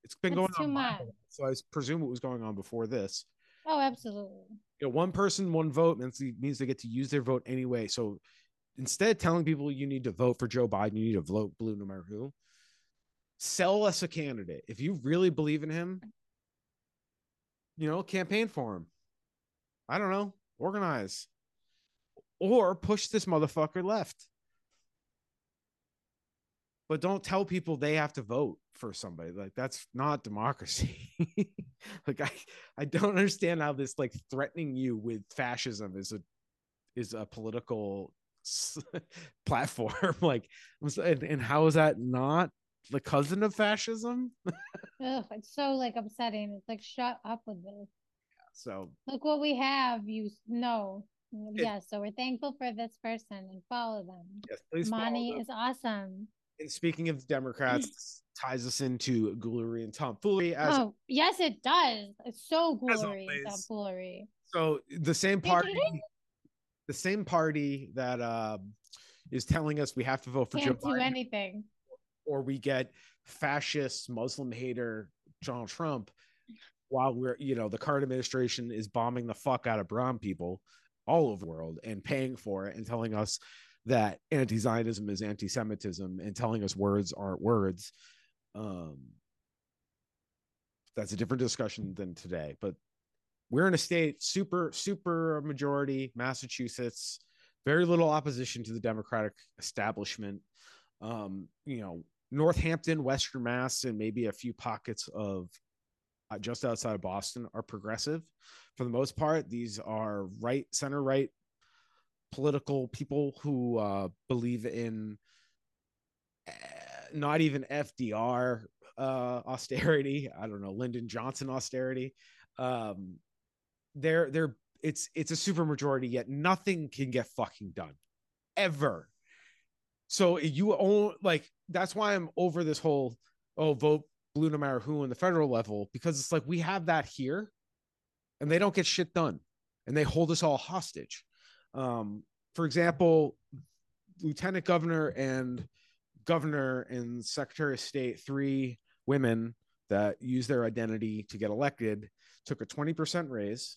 It's been going It's too on, much. so I presume it was going on before this. Oh, absolutely. You know, one person, one vote means, means they get to use their vote anyway. So instead of telling people you need to vote for Joe Biden, you need to vote blue no matter who, sell us a candidate. If you really believe in him, you know, campaign for him. I don't know, organize. Or push this motherfucker left. But don't tell people they have to vote for somebody. Like, that's not democracy. Like, I, I don't understand how this, like, threatening you with fascism is a is a political platform. Like, and, and how is that not the cousin of fascism? Ugh, it's so like upsetting. It's like, shut up with this. So look what we have. You know, it, yes. So we're thankful for this person and follow them. Yes, please. Mani is awesome. And speaking of Democrats, ties us into Goolery and tomfoolery. As oh yes, it does. It's so Goolery and tomfoolery. So the same party, the same party that uh, is telling us we have to vote for Can't Joe do Biden, anything, or we get fascist Muslim hater Donald Trump, while we're, you know, the current administration is bombing the fuck out of brown people all over the world and paying for it and telling us that anti-Zionism is anti-Semitism and telling us words aren't words. Um, that's a different discussion than today, but we're in a state, super, super majority, Massachusetts, very little opposition to the Democratic establishment. Um, you know, Northampton, Western Mass, and maybe a few pockets of uh, just outside of Boston are progressive. For the most part, these are right, center right political people who uh, believe in uh, not even F D R uh, austerity. I don't know, Lyndon Johnson austerity. Um, they're they're it's it's a super majority, yet nothing can get fucking done ever. So you own, like, that's why I'm over this whole, oh, vote blue no matter who in the federal level, because it's like we have that here and they don't get shit done and they hold us all hostage. Um, for example, lieutenant governor and governor and secretary of state, three women that use their identity to get elected, took a twenty percent raise.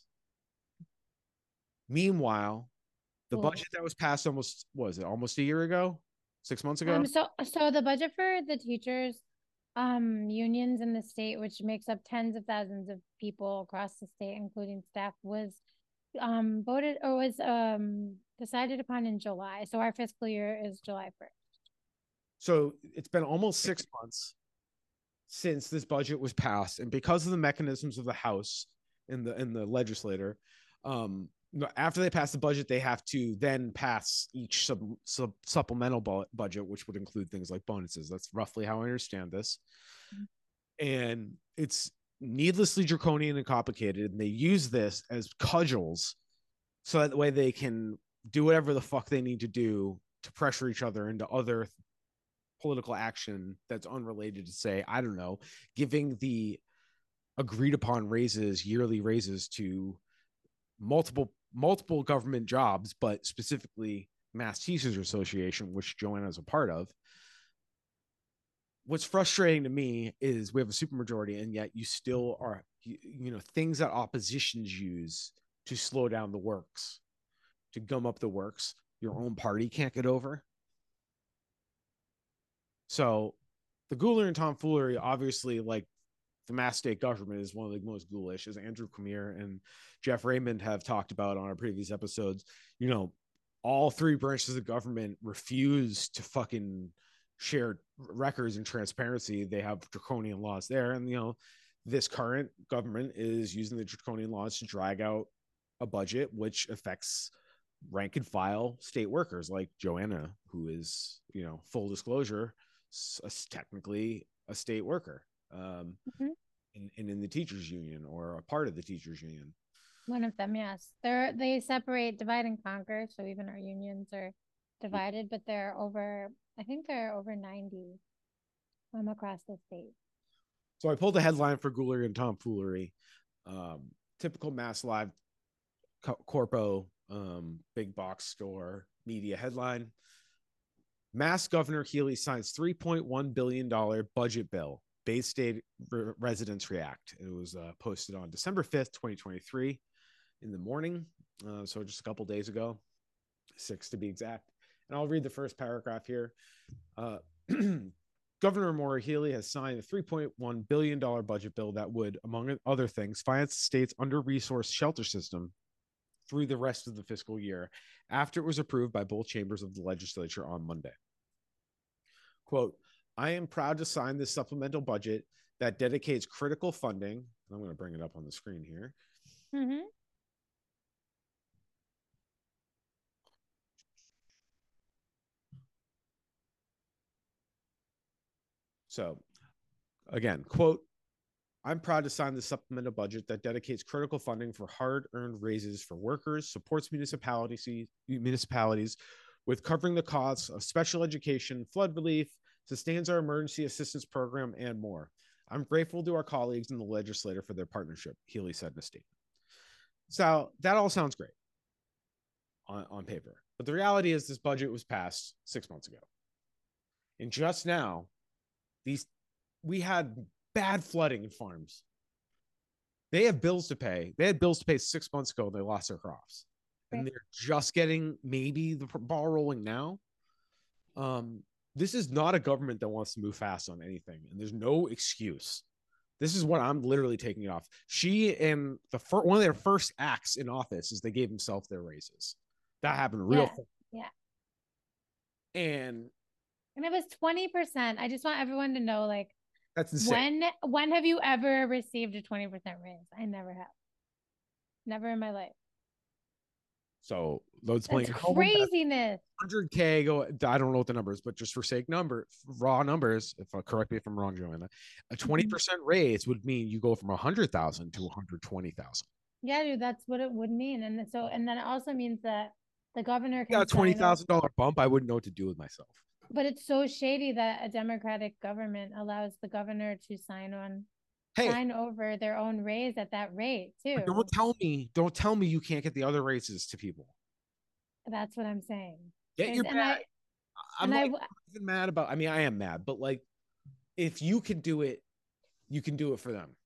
Meanwhile, the cool. budget that was passed almost, was it almost a year ago, six months ago? Um, so, so the budget for the teachers um unions in the state, which makes up tens of thousands of people across the state, including staff, was um voted or was um decided upon in July. So our fiscal year is July first. So it's been almost six months since this budget was passed, and because of the mechanisms of the House and the and the legislator, um, after they pass the budget, they have to then pass each sub, sub supplemental bu- budget, which would include things like bonuses. That's roughly how I understand this. Mm-hmm. And it's needlessly draconian and complicated, and they use this as cudgels so that way they can do whatever the fuck they need to do to pressure each other into other political action that's unrelated to, say, I don't know, giving the agreed upon raises, yearly raises to multiple multiple government jobs, but specifically Mass Teachers Association, which Joanna is a part of. What's frustrating to me is we have a supermajority, and yet you still are, you, you know, things that oppositions use to slow down the works, to gum up the works, your own party can't get over. So the Goolery and tomfoolery, obviously, like, the Mass state government is one of the most ghoulish, as Andrew Khmer and Jeff Raymond have talked about on our previous episodes. You know, all three branches of government refuse to fucking share records and transparency. They have draconian laws there. And, you know, this current government is using the draconian laws to drag out a budget which affects rank and file state workers like Joanna, who is, you know, full disclosure, technically a state worker. Um, mm-hmm. and, and in the teachers union, or a part of the teachers union. One of them, yes. They're they separate, divide and conquer. So even our unions are divided, but they're over, I think they're over ninety um, across the state. So I pulled a headline for Goolery and tomfoolery. Um, typical Mass Live corpo, um, big box store media headline. Mass Governor Healey signs three point one billion dollars budget bill, Bay State re- residents react. It was uh, posted on December fifth, twenty twenty-three in the morning. Uh, so just a couple days ago, six to be exact. And I'll read the first paragraph here. Uh, Governor Maura Healey has signed a three point one billion dollars budget bill that would, among other things, finance the state's under-resourced shelter system through the rest of the fiscal year after it was approved by both chambers of the legislature on Monday. Quote, I am proud to sign this supplemental budget that dedicates critical funding. I'm going to bring it up on the screen here. Mm-hmm. So again, quote, I'm proud to sign the supplemental budget that dedicates critical funding for hard-earned raises for workers, supports municipalities, municipalities with covering the costs of special education, flood relief, sustains our emergency assistance program, and more. I'm grateful to our colleagues in the legislature for their partnership, Healey said in a statement. So that all sounds great on, on paper. But the reality is this budget was passed six months ago. And just now, these we had bad flooding in farms. They have bills to pay. They had bills to pay six months ago and they lost their crops. Right. And they're just getting maybe the ball rolling now. Um, this is not a government that wants to move fast on anything. And there's no excuse. This is what I'm literally taking it off. She and the fir- one of their first acts in office is they gave themselves their raises. That happened real yeah. quick. Yeah. And and it was twenty percent. I just want everyone to know, like, that's insane. When when have you ever received a twenty percent raise? I never have. Never in my life. So those playing craziness. one hundred K go. I don't know what the numbers, but just for sake number, raw numbers. If uh, correct me if I'm wrong, Joanna, a twenty percent mm-hmm. raise would mean you go from a hundred thousand to one hundred twenty thousand. Yeah, dude, that's what it would mean, and so and then it also means that the governor can got a twenty thousand dollar bump. I wouldn't know what to do with myself. But it's so shady that a Democratic government allows the governor to sign on. Hey, sign over their own raise at that rate too. Don't tell me, don't tell me you can't get the other raises to people. That's what I'm saying. Get your bag. I'm not even mad about. I mean, I am mad, but like, if you can do it, you can do it for them.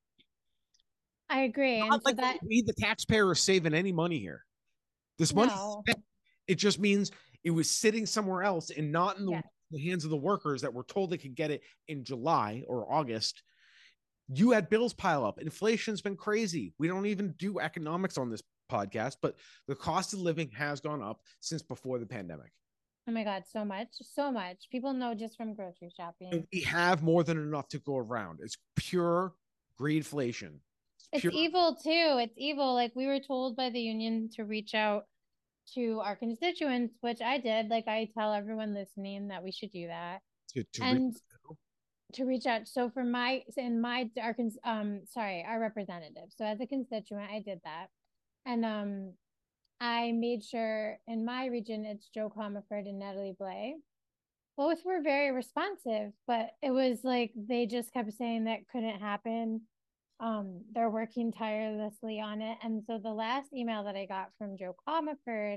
I agree. Not and like so that we, the taxpayer, are saving any money here. This money, no. It just means it was sitting somewhere else and not in the, yeah. the hands of the workers that were told they could get it in July or August. You had bills pile up. Inflation's been crazy. We don't even do economics on this podcast, but the cost of living has gone up since before the pandemic. Oh my God, so much, so much. People know just from grocery shopping. And we have more than enough to go around. It's pure greedflation. It's, it's evil too. It's evil. Like, we were told by the union to reach out to our constituents, which I did. Like, I tell everyone listening that we should do that. To, to and to reach out. So for my, in my, our, um, sorry, our representative. So as a constituent, I did that. And um, I made sure in my region, it's Joe Comerford and Natalie Blais. Both were very responsive, but it was like, they just kept saying that couldn't happen. Um, they're working tirelessly on it. And so the last email that I got from Joe Comerford,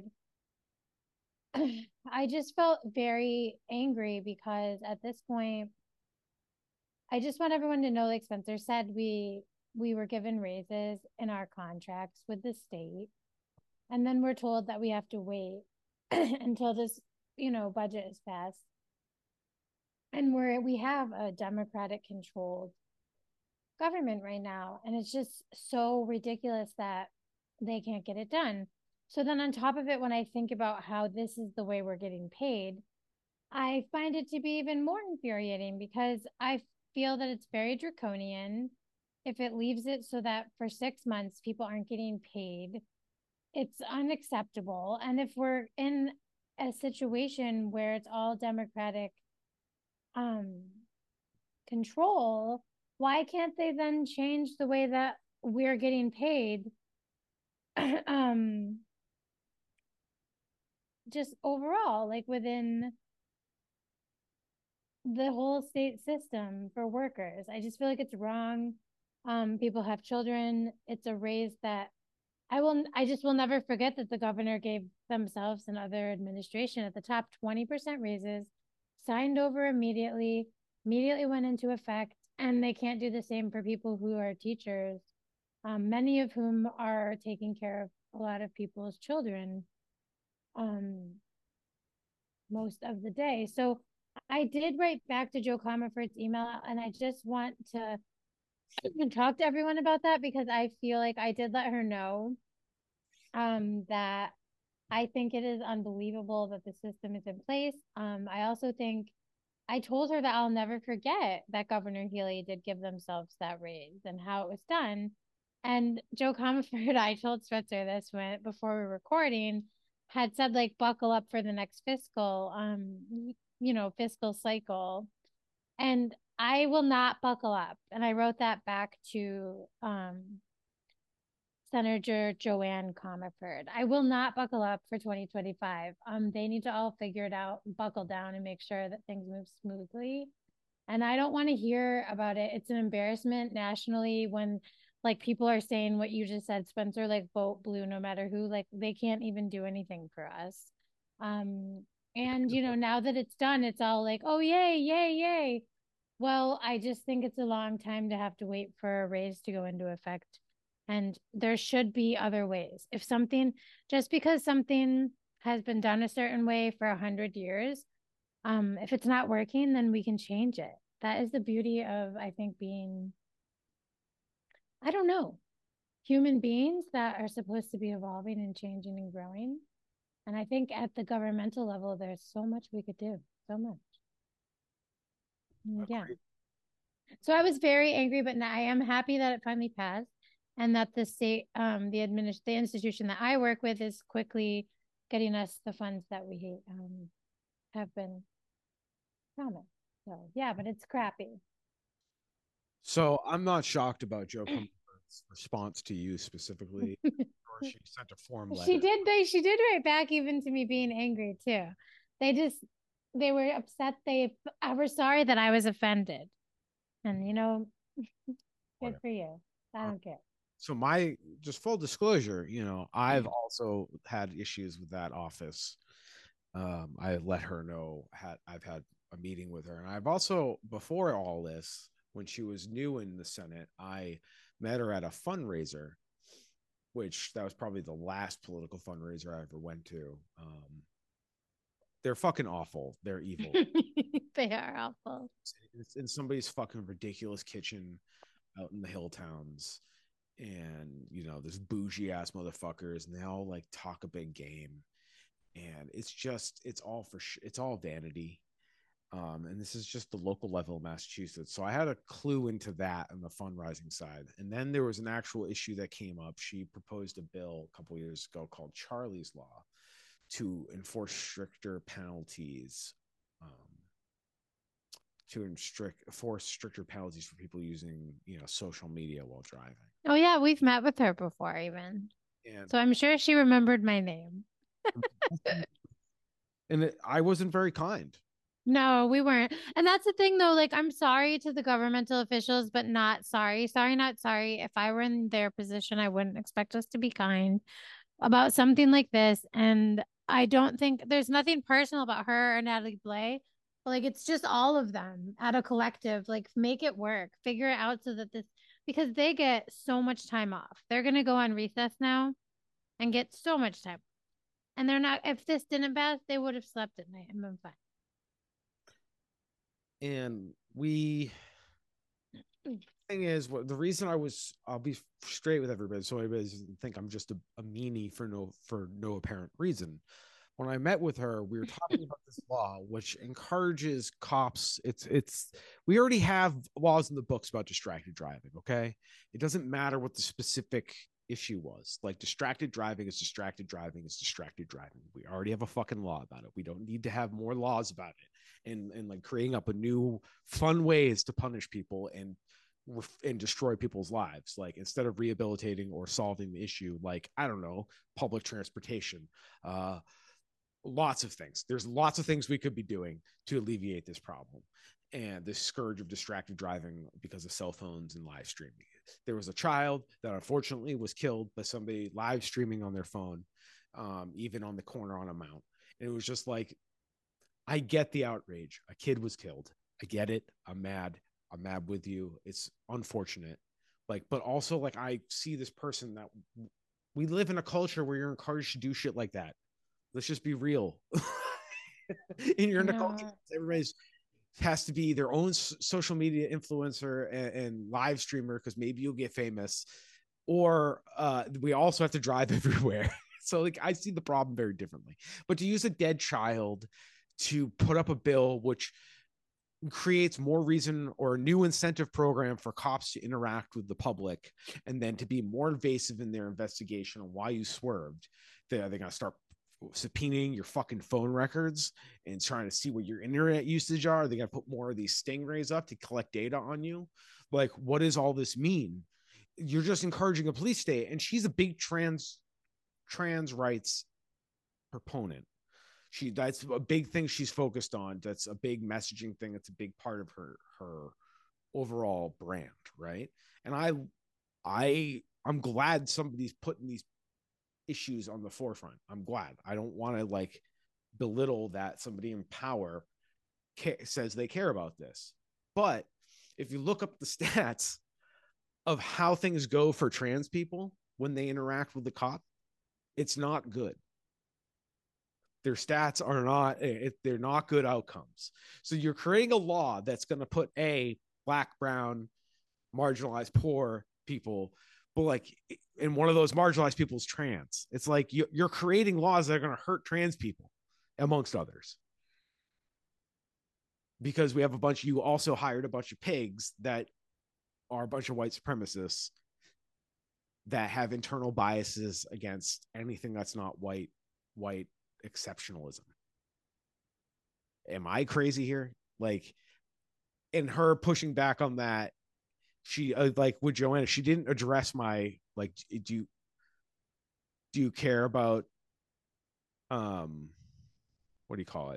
I just felt very angry because at this point, I just want everyone to know, like Spencer said, we we were given raises in our contracts with the state. And then we're told that we have to wait until this, you know, budget is passed. And we're we have a Democratic controlled government right now. And it's just so ridiculous that they can't get it done. So then on top of it, when I think about how this is the way we're getting paid, I find it to be even more infuriating because I feel that it's very draconian. If it leaves it so that for six months people aren't getting paid, it's unacceptable. And if we're in a situation where it's all Democratic um, control, why can't they then change the way that we're getting paid? um, just overall, like within the whole state system for workers. I just feel like it's wrong. Um, people have children. It's a raise that I will, I just will never forget that the governor gave themselves and other administration at the top twenty percent raises, signed over immediately, immediately went into effect. and they can't do the same for people who are teachers, um, many of whom are taking care of a lot of people's children um, most of the day. So I did write back to Joe Comerford's email, and I just want to talk to everyone about that because I feel like I did let her know um, that I think it is unbelievable that the system is in place. Um, I also think I told her that I'll never forget that Governor Healy did give themselves that raise and how it was done. And Joe Comerford, I told Spencer this when before we were recording, had said like buckle up for the next fiscal, um, you know, fiscal cycle. And I will not buckle up. And I wrote that back to um Senator Joanne Comerford. I will not buckle up for twenty twenty-five. Um, they need to all figure it out, buckle down, and make sure that things move smoothly. And I don't want to hear about it. It's an embarrassment nationally when like people are saying what you just said, Spencer, like vote blue no matter who, like they can't even do anything for us. Um, and you know, now that it's done, it's all like, oh yay, yay, yay. Well, I just think it's a long time to have to wait for a raise to go into effect. And there should be other ways. If something, just because something has been done a certain way for a hundred years, um, if it's not working, then we can change it. That is the beauty of, I think, being, I don't know, human beings that are supposed to be evolving and changing and growing. And I think at the governmental level, there's so much we could do, so much. Yeah. So I was very angry, but now I am happy that it finally passed and that the state, um, the administ- the institution that I work with is quickly getting us the funds that we um, have been promised. So yeah, but it's crappy. So I'm not shocked about Joe Comerford's response to you specifically, or she sent a form letter. She did. They she did write back even to me being angry too. They just they were upset. They I were sorry that I was offended, and you know, good for you. I don't care. So my just full disclosure, you know, I've also had issues with that office. Um, I let her know had I've had a meeting with her, and I've also before all this, when she was new in the Senate, I met her at a fundraiser, which that was probably the last political fundraiser I ever went to. Um, they're fucking awful. They're evil. They are awful. It's in somebody's fucking ridiculous kitchen out in the hill towns, and you know there's bougie ass motherfuckers, and they all like talk a big game, and it's just it's all for sh- it's all vanity. Um, and this is just the local level of Massachusetts. So I had a clue into that on the fundraising side. And then there was an actual issue that came up. She proposed a bill a couple years ago called Charlie's Law to enforce stricter penalties, um, to restrict, enforce stricter penalties for people using, you know, social media while driving. Oh yeah, we've met with her before even. And So I'm sure she remembered my name. and it, I wasn't very kind. No, we weren't. And that's the thing though, like I'm sorry to the governmental officials, but not sorry. Sorry, not sorry. If I were in their position, I wouldn't expect us to be kind about something like this. And I don't think there's nothing personal about her or Natalie Blais. But like it's just all of them at a collective. Like make it work. Figure it out so that this because they get so much time off. They're gonna go on recess now and get so much time. And they're not if this didn't pass, they would have slept at night and been fine. And we thing is what the reason I was I'll be straight with everybody so everybody doesn't think I'm just a, a meanie for no for no apparent reason. When I met with her, we were talking about this law which encourages cops. It's it's we already have laws in the books about distracted driving, okay? It doesn't matter what the specific issue was. Like distracted driving is distracted driving is distracted driving. We already have a fucking law about it. We don't need to have more laws about it and and like creating up a new fun ways to punish people and and destroy people's lives. Like instead of rehabilitating or solving the issue, like I don't know, public transportation, uh lots of things. There's lots of things we could be doing to alleviate this problem and this scourge of distracted driving because of cell phones and live streaming. There was a child that unfortunately was killed by somebody live streaming on their phone, um, even on the corner on a mount. And it was just like, I get the outrage. A kid was killed. I get it. I'm mad. I'm mad with you. It's unfortunate. Like, but also like I see this person that we live in a culture where you're encouraged to do shit like that. Let's just be real. And you're in a culture, everybody's has to be their own social media influencer and, and live streamer because maybe you'll get famous, or uh, we also have to drive everywhere. So like I see the problem very differently. But to use a dead child to put up a bill which creates more reason or a new incentive program for cops to interact with the public and then to be more invasive in their investigation on why you swerved, they're, they're going to start subpoenaing your fucking phone records and trying to see what your internet usage are. They got to put more of these stingrays up to collect data on you. Like, what does all this mean? You're just encouraging a police state, and she's a big trans trans rights proponent. She that's a big thing she's focused on. That's a big messaging thing. That's a big part of her her overall brand, right? And I I I'm glad somebody's putting these issues on the forefront. I'm glad. I don't want to like belittle that somebody in power ca- says they care about this. But if you look up the stats of how things go for trans people when they interact with the cop, it's not good. Their stats are not, it, they're not good outcomes. So you're creating a law that's going to put a black, brown, marginalized, poor people, but like, and one of those marginalized people is trans. It's like you're creating laws that are going to hurt trans people, amongst others. Because we have a bunch, you also hired a bunch of pigs that are a bunch of white supremacists that have internal biases against anything that's not white, white exceptionalism. Am I crazy here? Like, in her pushing back on that, she uh, like with Joanna, she didn't address my like, do you do you care about um what do you call it?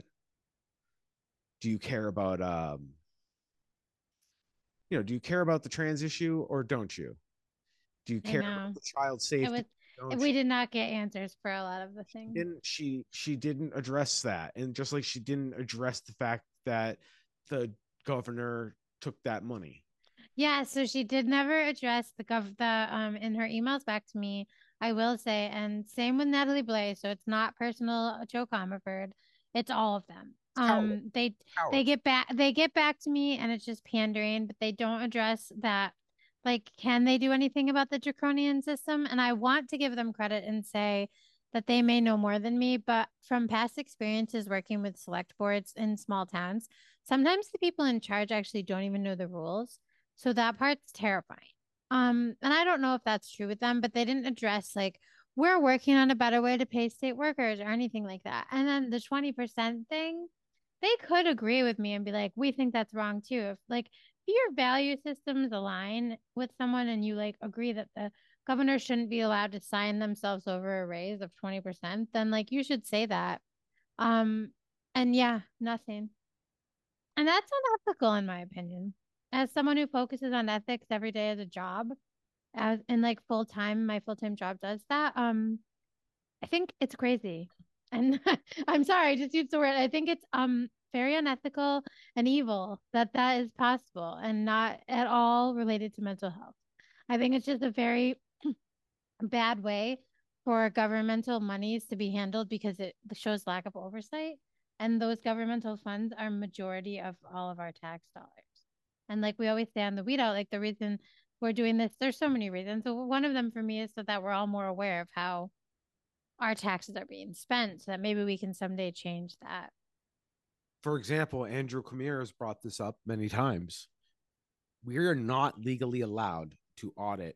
Do you care about um you know, do you care about the trans issue or don't you? Do you care about the child safety? Was, we did not get answers for a lot of the things. Didn't she she didn't address that. And just like she didn't address the fact that the governor took that money. Yeah, so she did never address the gov the um in her emails back to me, I will say, and same with Natalie Blais. So it's not personal Joe Comerford, it's all of them. Um they they get back they get back to me and it's just pandering, but they don't address that. Like, can they do anything about the draconian system? And I want to give them credit and say that they may know more than me, but from past experiences working with select boards in small towns, sometimes the people in charge actually don't even know the rules. So that part's terrifying. Um, and I don't know if that's true with them, but they didn't address like we're working on a better way to pay state workers or anything like that. And then the twenty percent thing, they could agree with me and be like, we think that's wrong too. If like if your value systems align with someone and you like agree that the governor shouldn't be allowed to sign themselves over a raise of twenty percent, then like you should say that. Um, and yeah, nothing. And that's unethical in my opinion. As someone who focuses on ethics every day as a job, as in like full time, my full time job does that. Um, I think it's crazy. And I'm sorry, I just used the word. I think it's um very unethical and evil that that is possible and not at all related to mental health. I think it's just a very bad way for governmental monies to be handled because it shows lack of oversight. And those governmental funds are majority of all of our tax dollars. And like we always say on the Weed Out, like the reason we're doing this, there's so many reasons. So one of them for me is so that we're all more aware of how our taxes are being spent so that maybe we can someday change that. For example, Andrew Comere has brought this up many times. We are not legally allowed to audit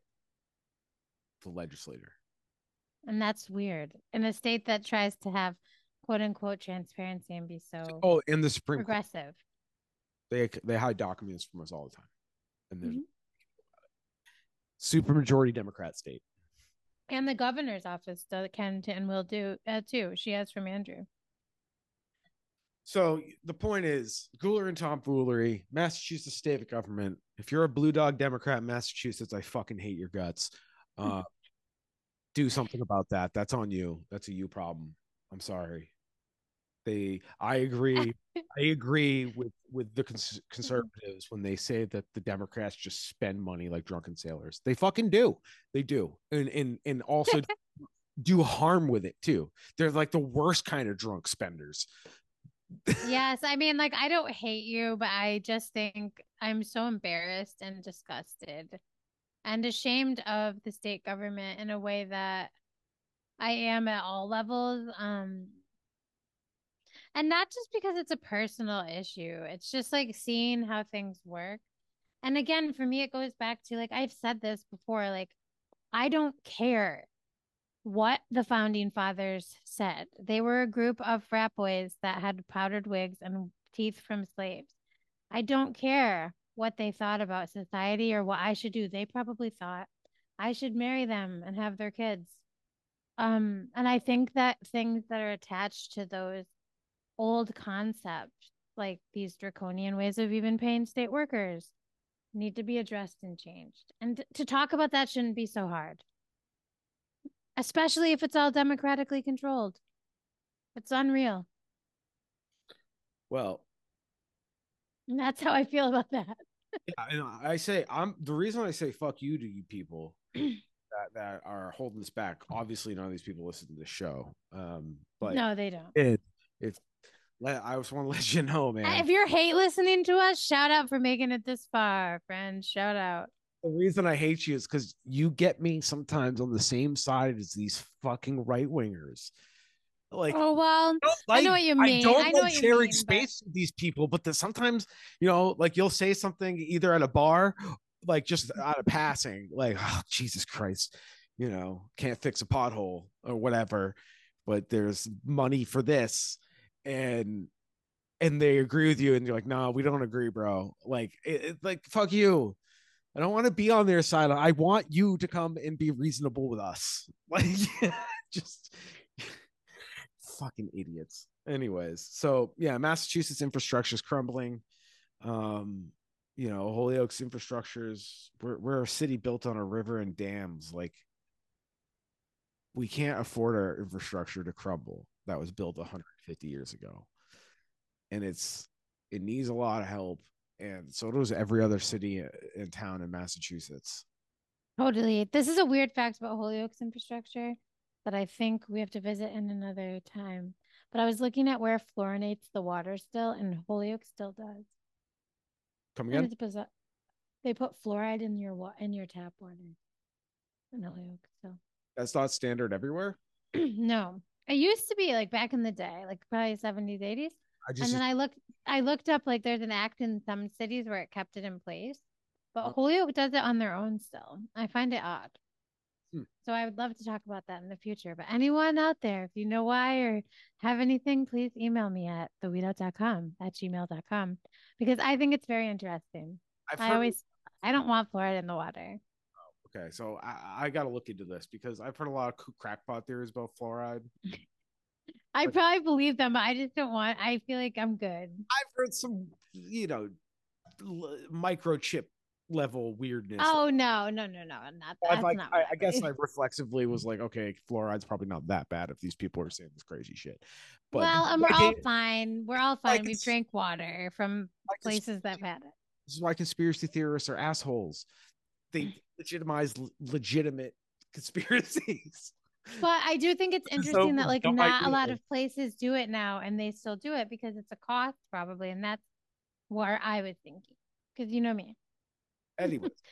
the legislator. And that's weird. In a state that tries to have quote unquote transparency and be so oh, in the Supreme progressive. Court, they they hide documents from us all the time. And there's mm-hmm. super majority Democrat state. And the governor's office can and will do uh, too. She has from Andrew. So the point is, Gooler and tomfoolery, Massachusetts state government. If you're a blue dog Democrat in Massachusetts, I fucking hate your guts. Uh, do something about that. That's on you. That's a you problem. I'm sorry. They, I agree. I agree with with the cons- conservatives when they say that the Democrats just spend money like drunken sailors. They fucking do. They do, and and and also do harm with it too. They're like the worst kind of drunk spenders. Yes, I mean, like, I don't hate you, but I just think I'm so embarrassed and disgusted and ashamed of the state government in a way that I am at all levels. Um, and not just because it's a personal issue, it's just like seeing how things work. And again, for me, it goes back to like, I've said this before, like, I don't care what the founding fathers said. They were a group of frat boys that had powdered wigs and teeth from slaves. I don't care what they thought about society or what I should do. They probably thought I should marry them and have their kids. Um, and I think that things that are attached to those old concepts, like these draconian ways of even paying state workers, need to be addressed and changed. And to talk about that shouldn't be so hard, especially if it's all democratically controlled. It's unreal. Well, And that's how I feel about that. yeah, and I say I'm the reason I say fuck you to you people that that are holding this back. Obviously, none of these people listen to the show, um, but No, they don't. it if I just want to let you know, man. If you're hate listening to us, shout out for making it this far, friends. Shout out. The reason I hate you is because you get me sometimes on the same side as these fucking right wingers. Like, Oh, well, I don't I know like what you I mean. don't I know like what you sharing mean, but space with these people, but that sometimes, you know, like you'll say something either at a bar, like just out of passing, like, oh, Jesus Christ, you know, can't fix a pothole or whatever, but there's money for this. And and they agree with you, and you're like, no, we don't agree, bro. Like, it, it, like, fuck you. I don't want to be on their side. I want you to come and be reasonable with us. Like, just fucking idiots. Anyways, so yeah, Massachusetts infrastructure is crumbling. Um, you know, Holyoke's infrastructure is we're we're a city built on a river and dams. Like, we can't afford our infrastructure to crumble. That was built one hundred fifty years ago, and it's it needs a lot of help. And so does every other city and town in Massachusetts. totally. This is a weird fact about Holyoke's infrastructure that I think we have to visit in another time. But I was looking at where fluorinates the water still, and Holyoke still does. Come And again? it's bizarre. They put fluoride in your wa- in your tap water in Holyoke. So That's not standard everywhere. no, it used to be like back in the day, like probably seventies, eighties. I And then just I looked, I looked up like there's an act in some cities where it kept it in place, but uh, Holyoke does it on their own still. I find it odd. hmm. So I would love to talk about that in the future. But anyone out there, if you know why or have anything, please email me at the weed out dot com at gmail dot com because I think it's very interesting. I've I heard. always, I don't want fluoride in the water. Okay, so I, I got to look into this because I've heard a lot of crackpot theories about fluoride. I But probably believe them, but I just don't want, I feel like I'm good. I've heard some, you know, microchip level weirdness. Oh, no, no, no, no. Not, I've that's like, not what I, I I guess I believe. reflexively was like, okay, fluoride's probably not that bad if these people are saying this crazy shit. But this Well, is and we're why, all fine. We're all like, fine. We've drank water from places that have had it. this is why conspiracy theorists are assholes. They legitimize legitimate conspiracies. But I do think it's So interesting that like no not a idea. lot of places do it now and they still do it because it's a cost probably. And that's where I was thinking. Because you know me. Anyways,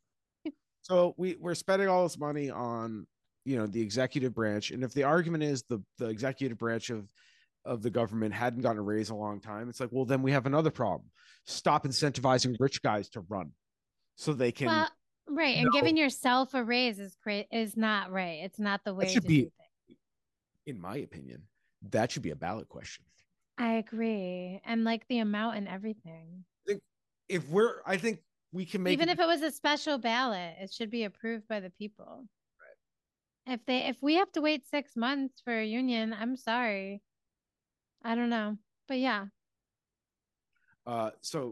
so we we're spending all this money on, you know, the executive branch, and if the argument is the the executive branch of of the government hadn't gotten a raise in a long time, it's like, well, then we have another problem. Stop incentivizing rich guys to run so they can, Well, right. you And know, giving yourself a raise is cra- is not right. It's not the that way should to do be, things. in my opinion, that should be a ballot question. I agree. And like the amount and everything. I think if we're, I think we can make Even it. if it was a special ballot, it should be approved by the people. If they if we have to wait six months for a union, I'm sorry. I don't know. But yeah. Uh, so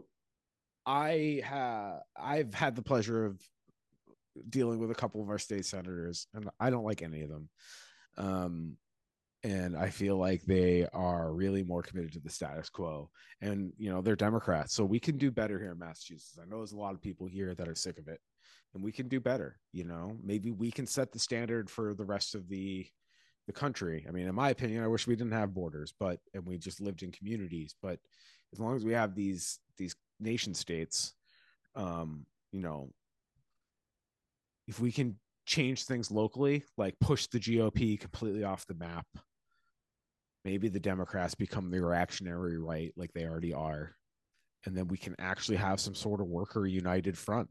I have I've had the pleasure of dealing with a couple of our state senators, and I don't like any of them. Um, And I feel like they are really more committed to the status quo. And, you know, they're Democrats. So we can do better here in Massachusetts. I know there's a lot of people here that are sick of it, and we can do better. You know, maybe we can set the standard for the rest of the the country. I mean, in my opinion, I wish we didn't have borders, but and we just lived in communities. But as long as we have these these nation states, um, you know, if we can change things locally, like push the G O P completely off the map, maybe the Democrats become the reactionary right, like they already are, and then we can actually have some sort of worker united front.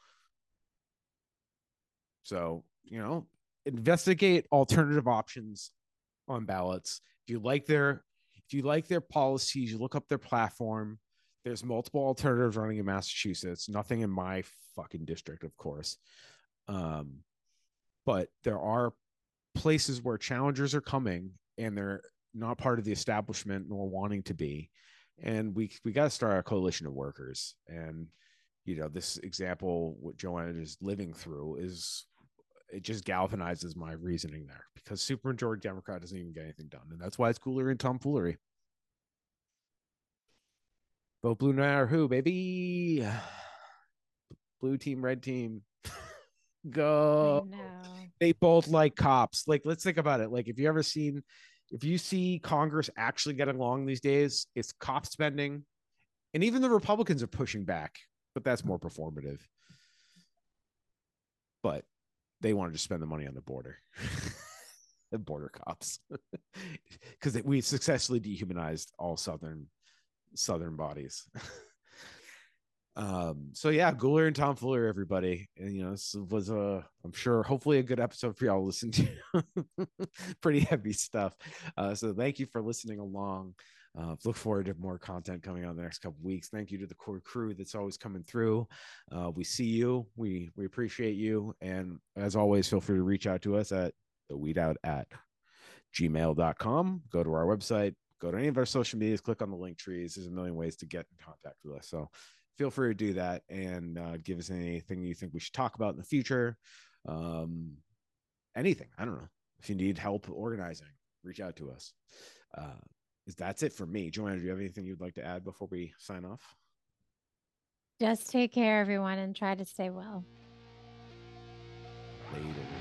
So, you know, investigate alternative options on ballots. If you like their if you like their policies, you look up their platform. There's multiple alternatives running in Massachusetts. Nothing in my fucking district, of course. Um, but there are places where challengers are coming and they're not part of the establishment nor wanting to be. And we we got to start a coalition of workers. And you know, this example what Joanna is living through is it just galvanizes my reasoning there because supermajority Democrat doesn't even get anything done, and that's why it's cooler in tomfoolery. Vote blue no matter who, baby. Blue team, red team. I Go. know. They both like cops. Like, let's think about it. Like, if you ever seen, if you see Congress actually getting along these days, it's cop spending, and even the Republicans are pushing back, but that's more performative. But they wanted to spend the money on the border. The border cops, because we successfully dehumanized all southern southern bodies. um so yeah, Gooler and Tom Fuller, everybody. And you know, this was a, I'm sure, hopefully a good episode for y'all to listen to. Pretty heavy stuff. Uh so thank you for listening along. Uh, look forward to more content coming on the next couple weeks. Thank you to the core crew that's always coming through. Uh, we see you. We we appreciate you. And as always, feel free to reach out to us at the weed out at gmail dot com. Go to our website, go to any of our social medias, click on the link trees. There's a million ways to get in contact with us. So feel free to do that and uh, give us anything you think we should talk about in the future. Um, anything. I don't know. If you need help organizing, reach out to us. Uh, that's it for me. Joanna, do you have anything you'd like to add before we sign off? Just take care, everyone, and try to stay well. Later.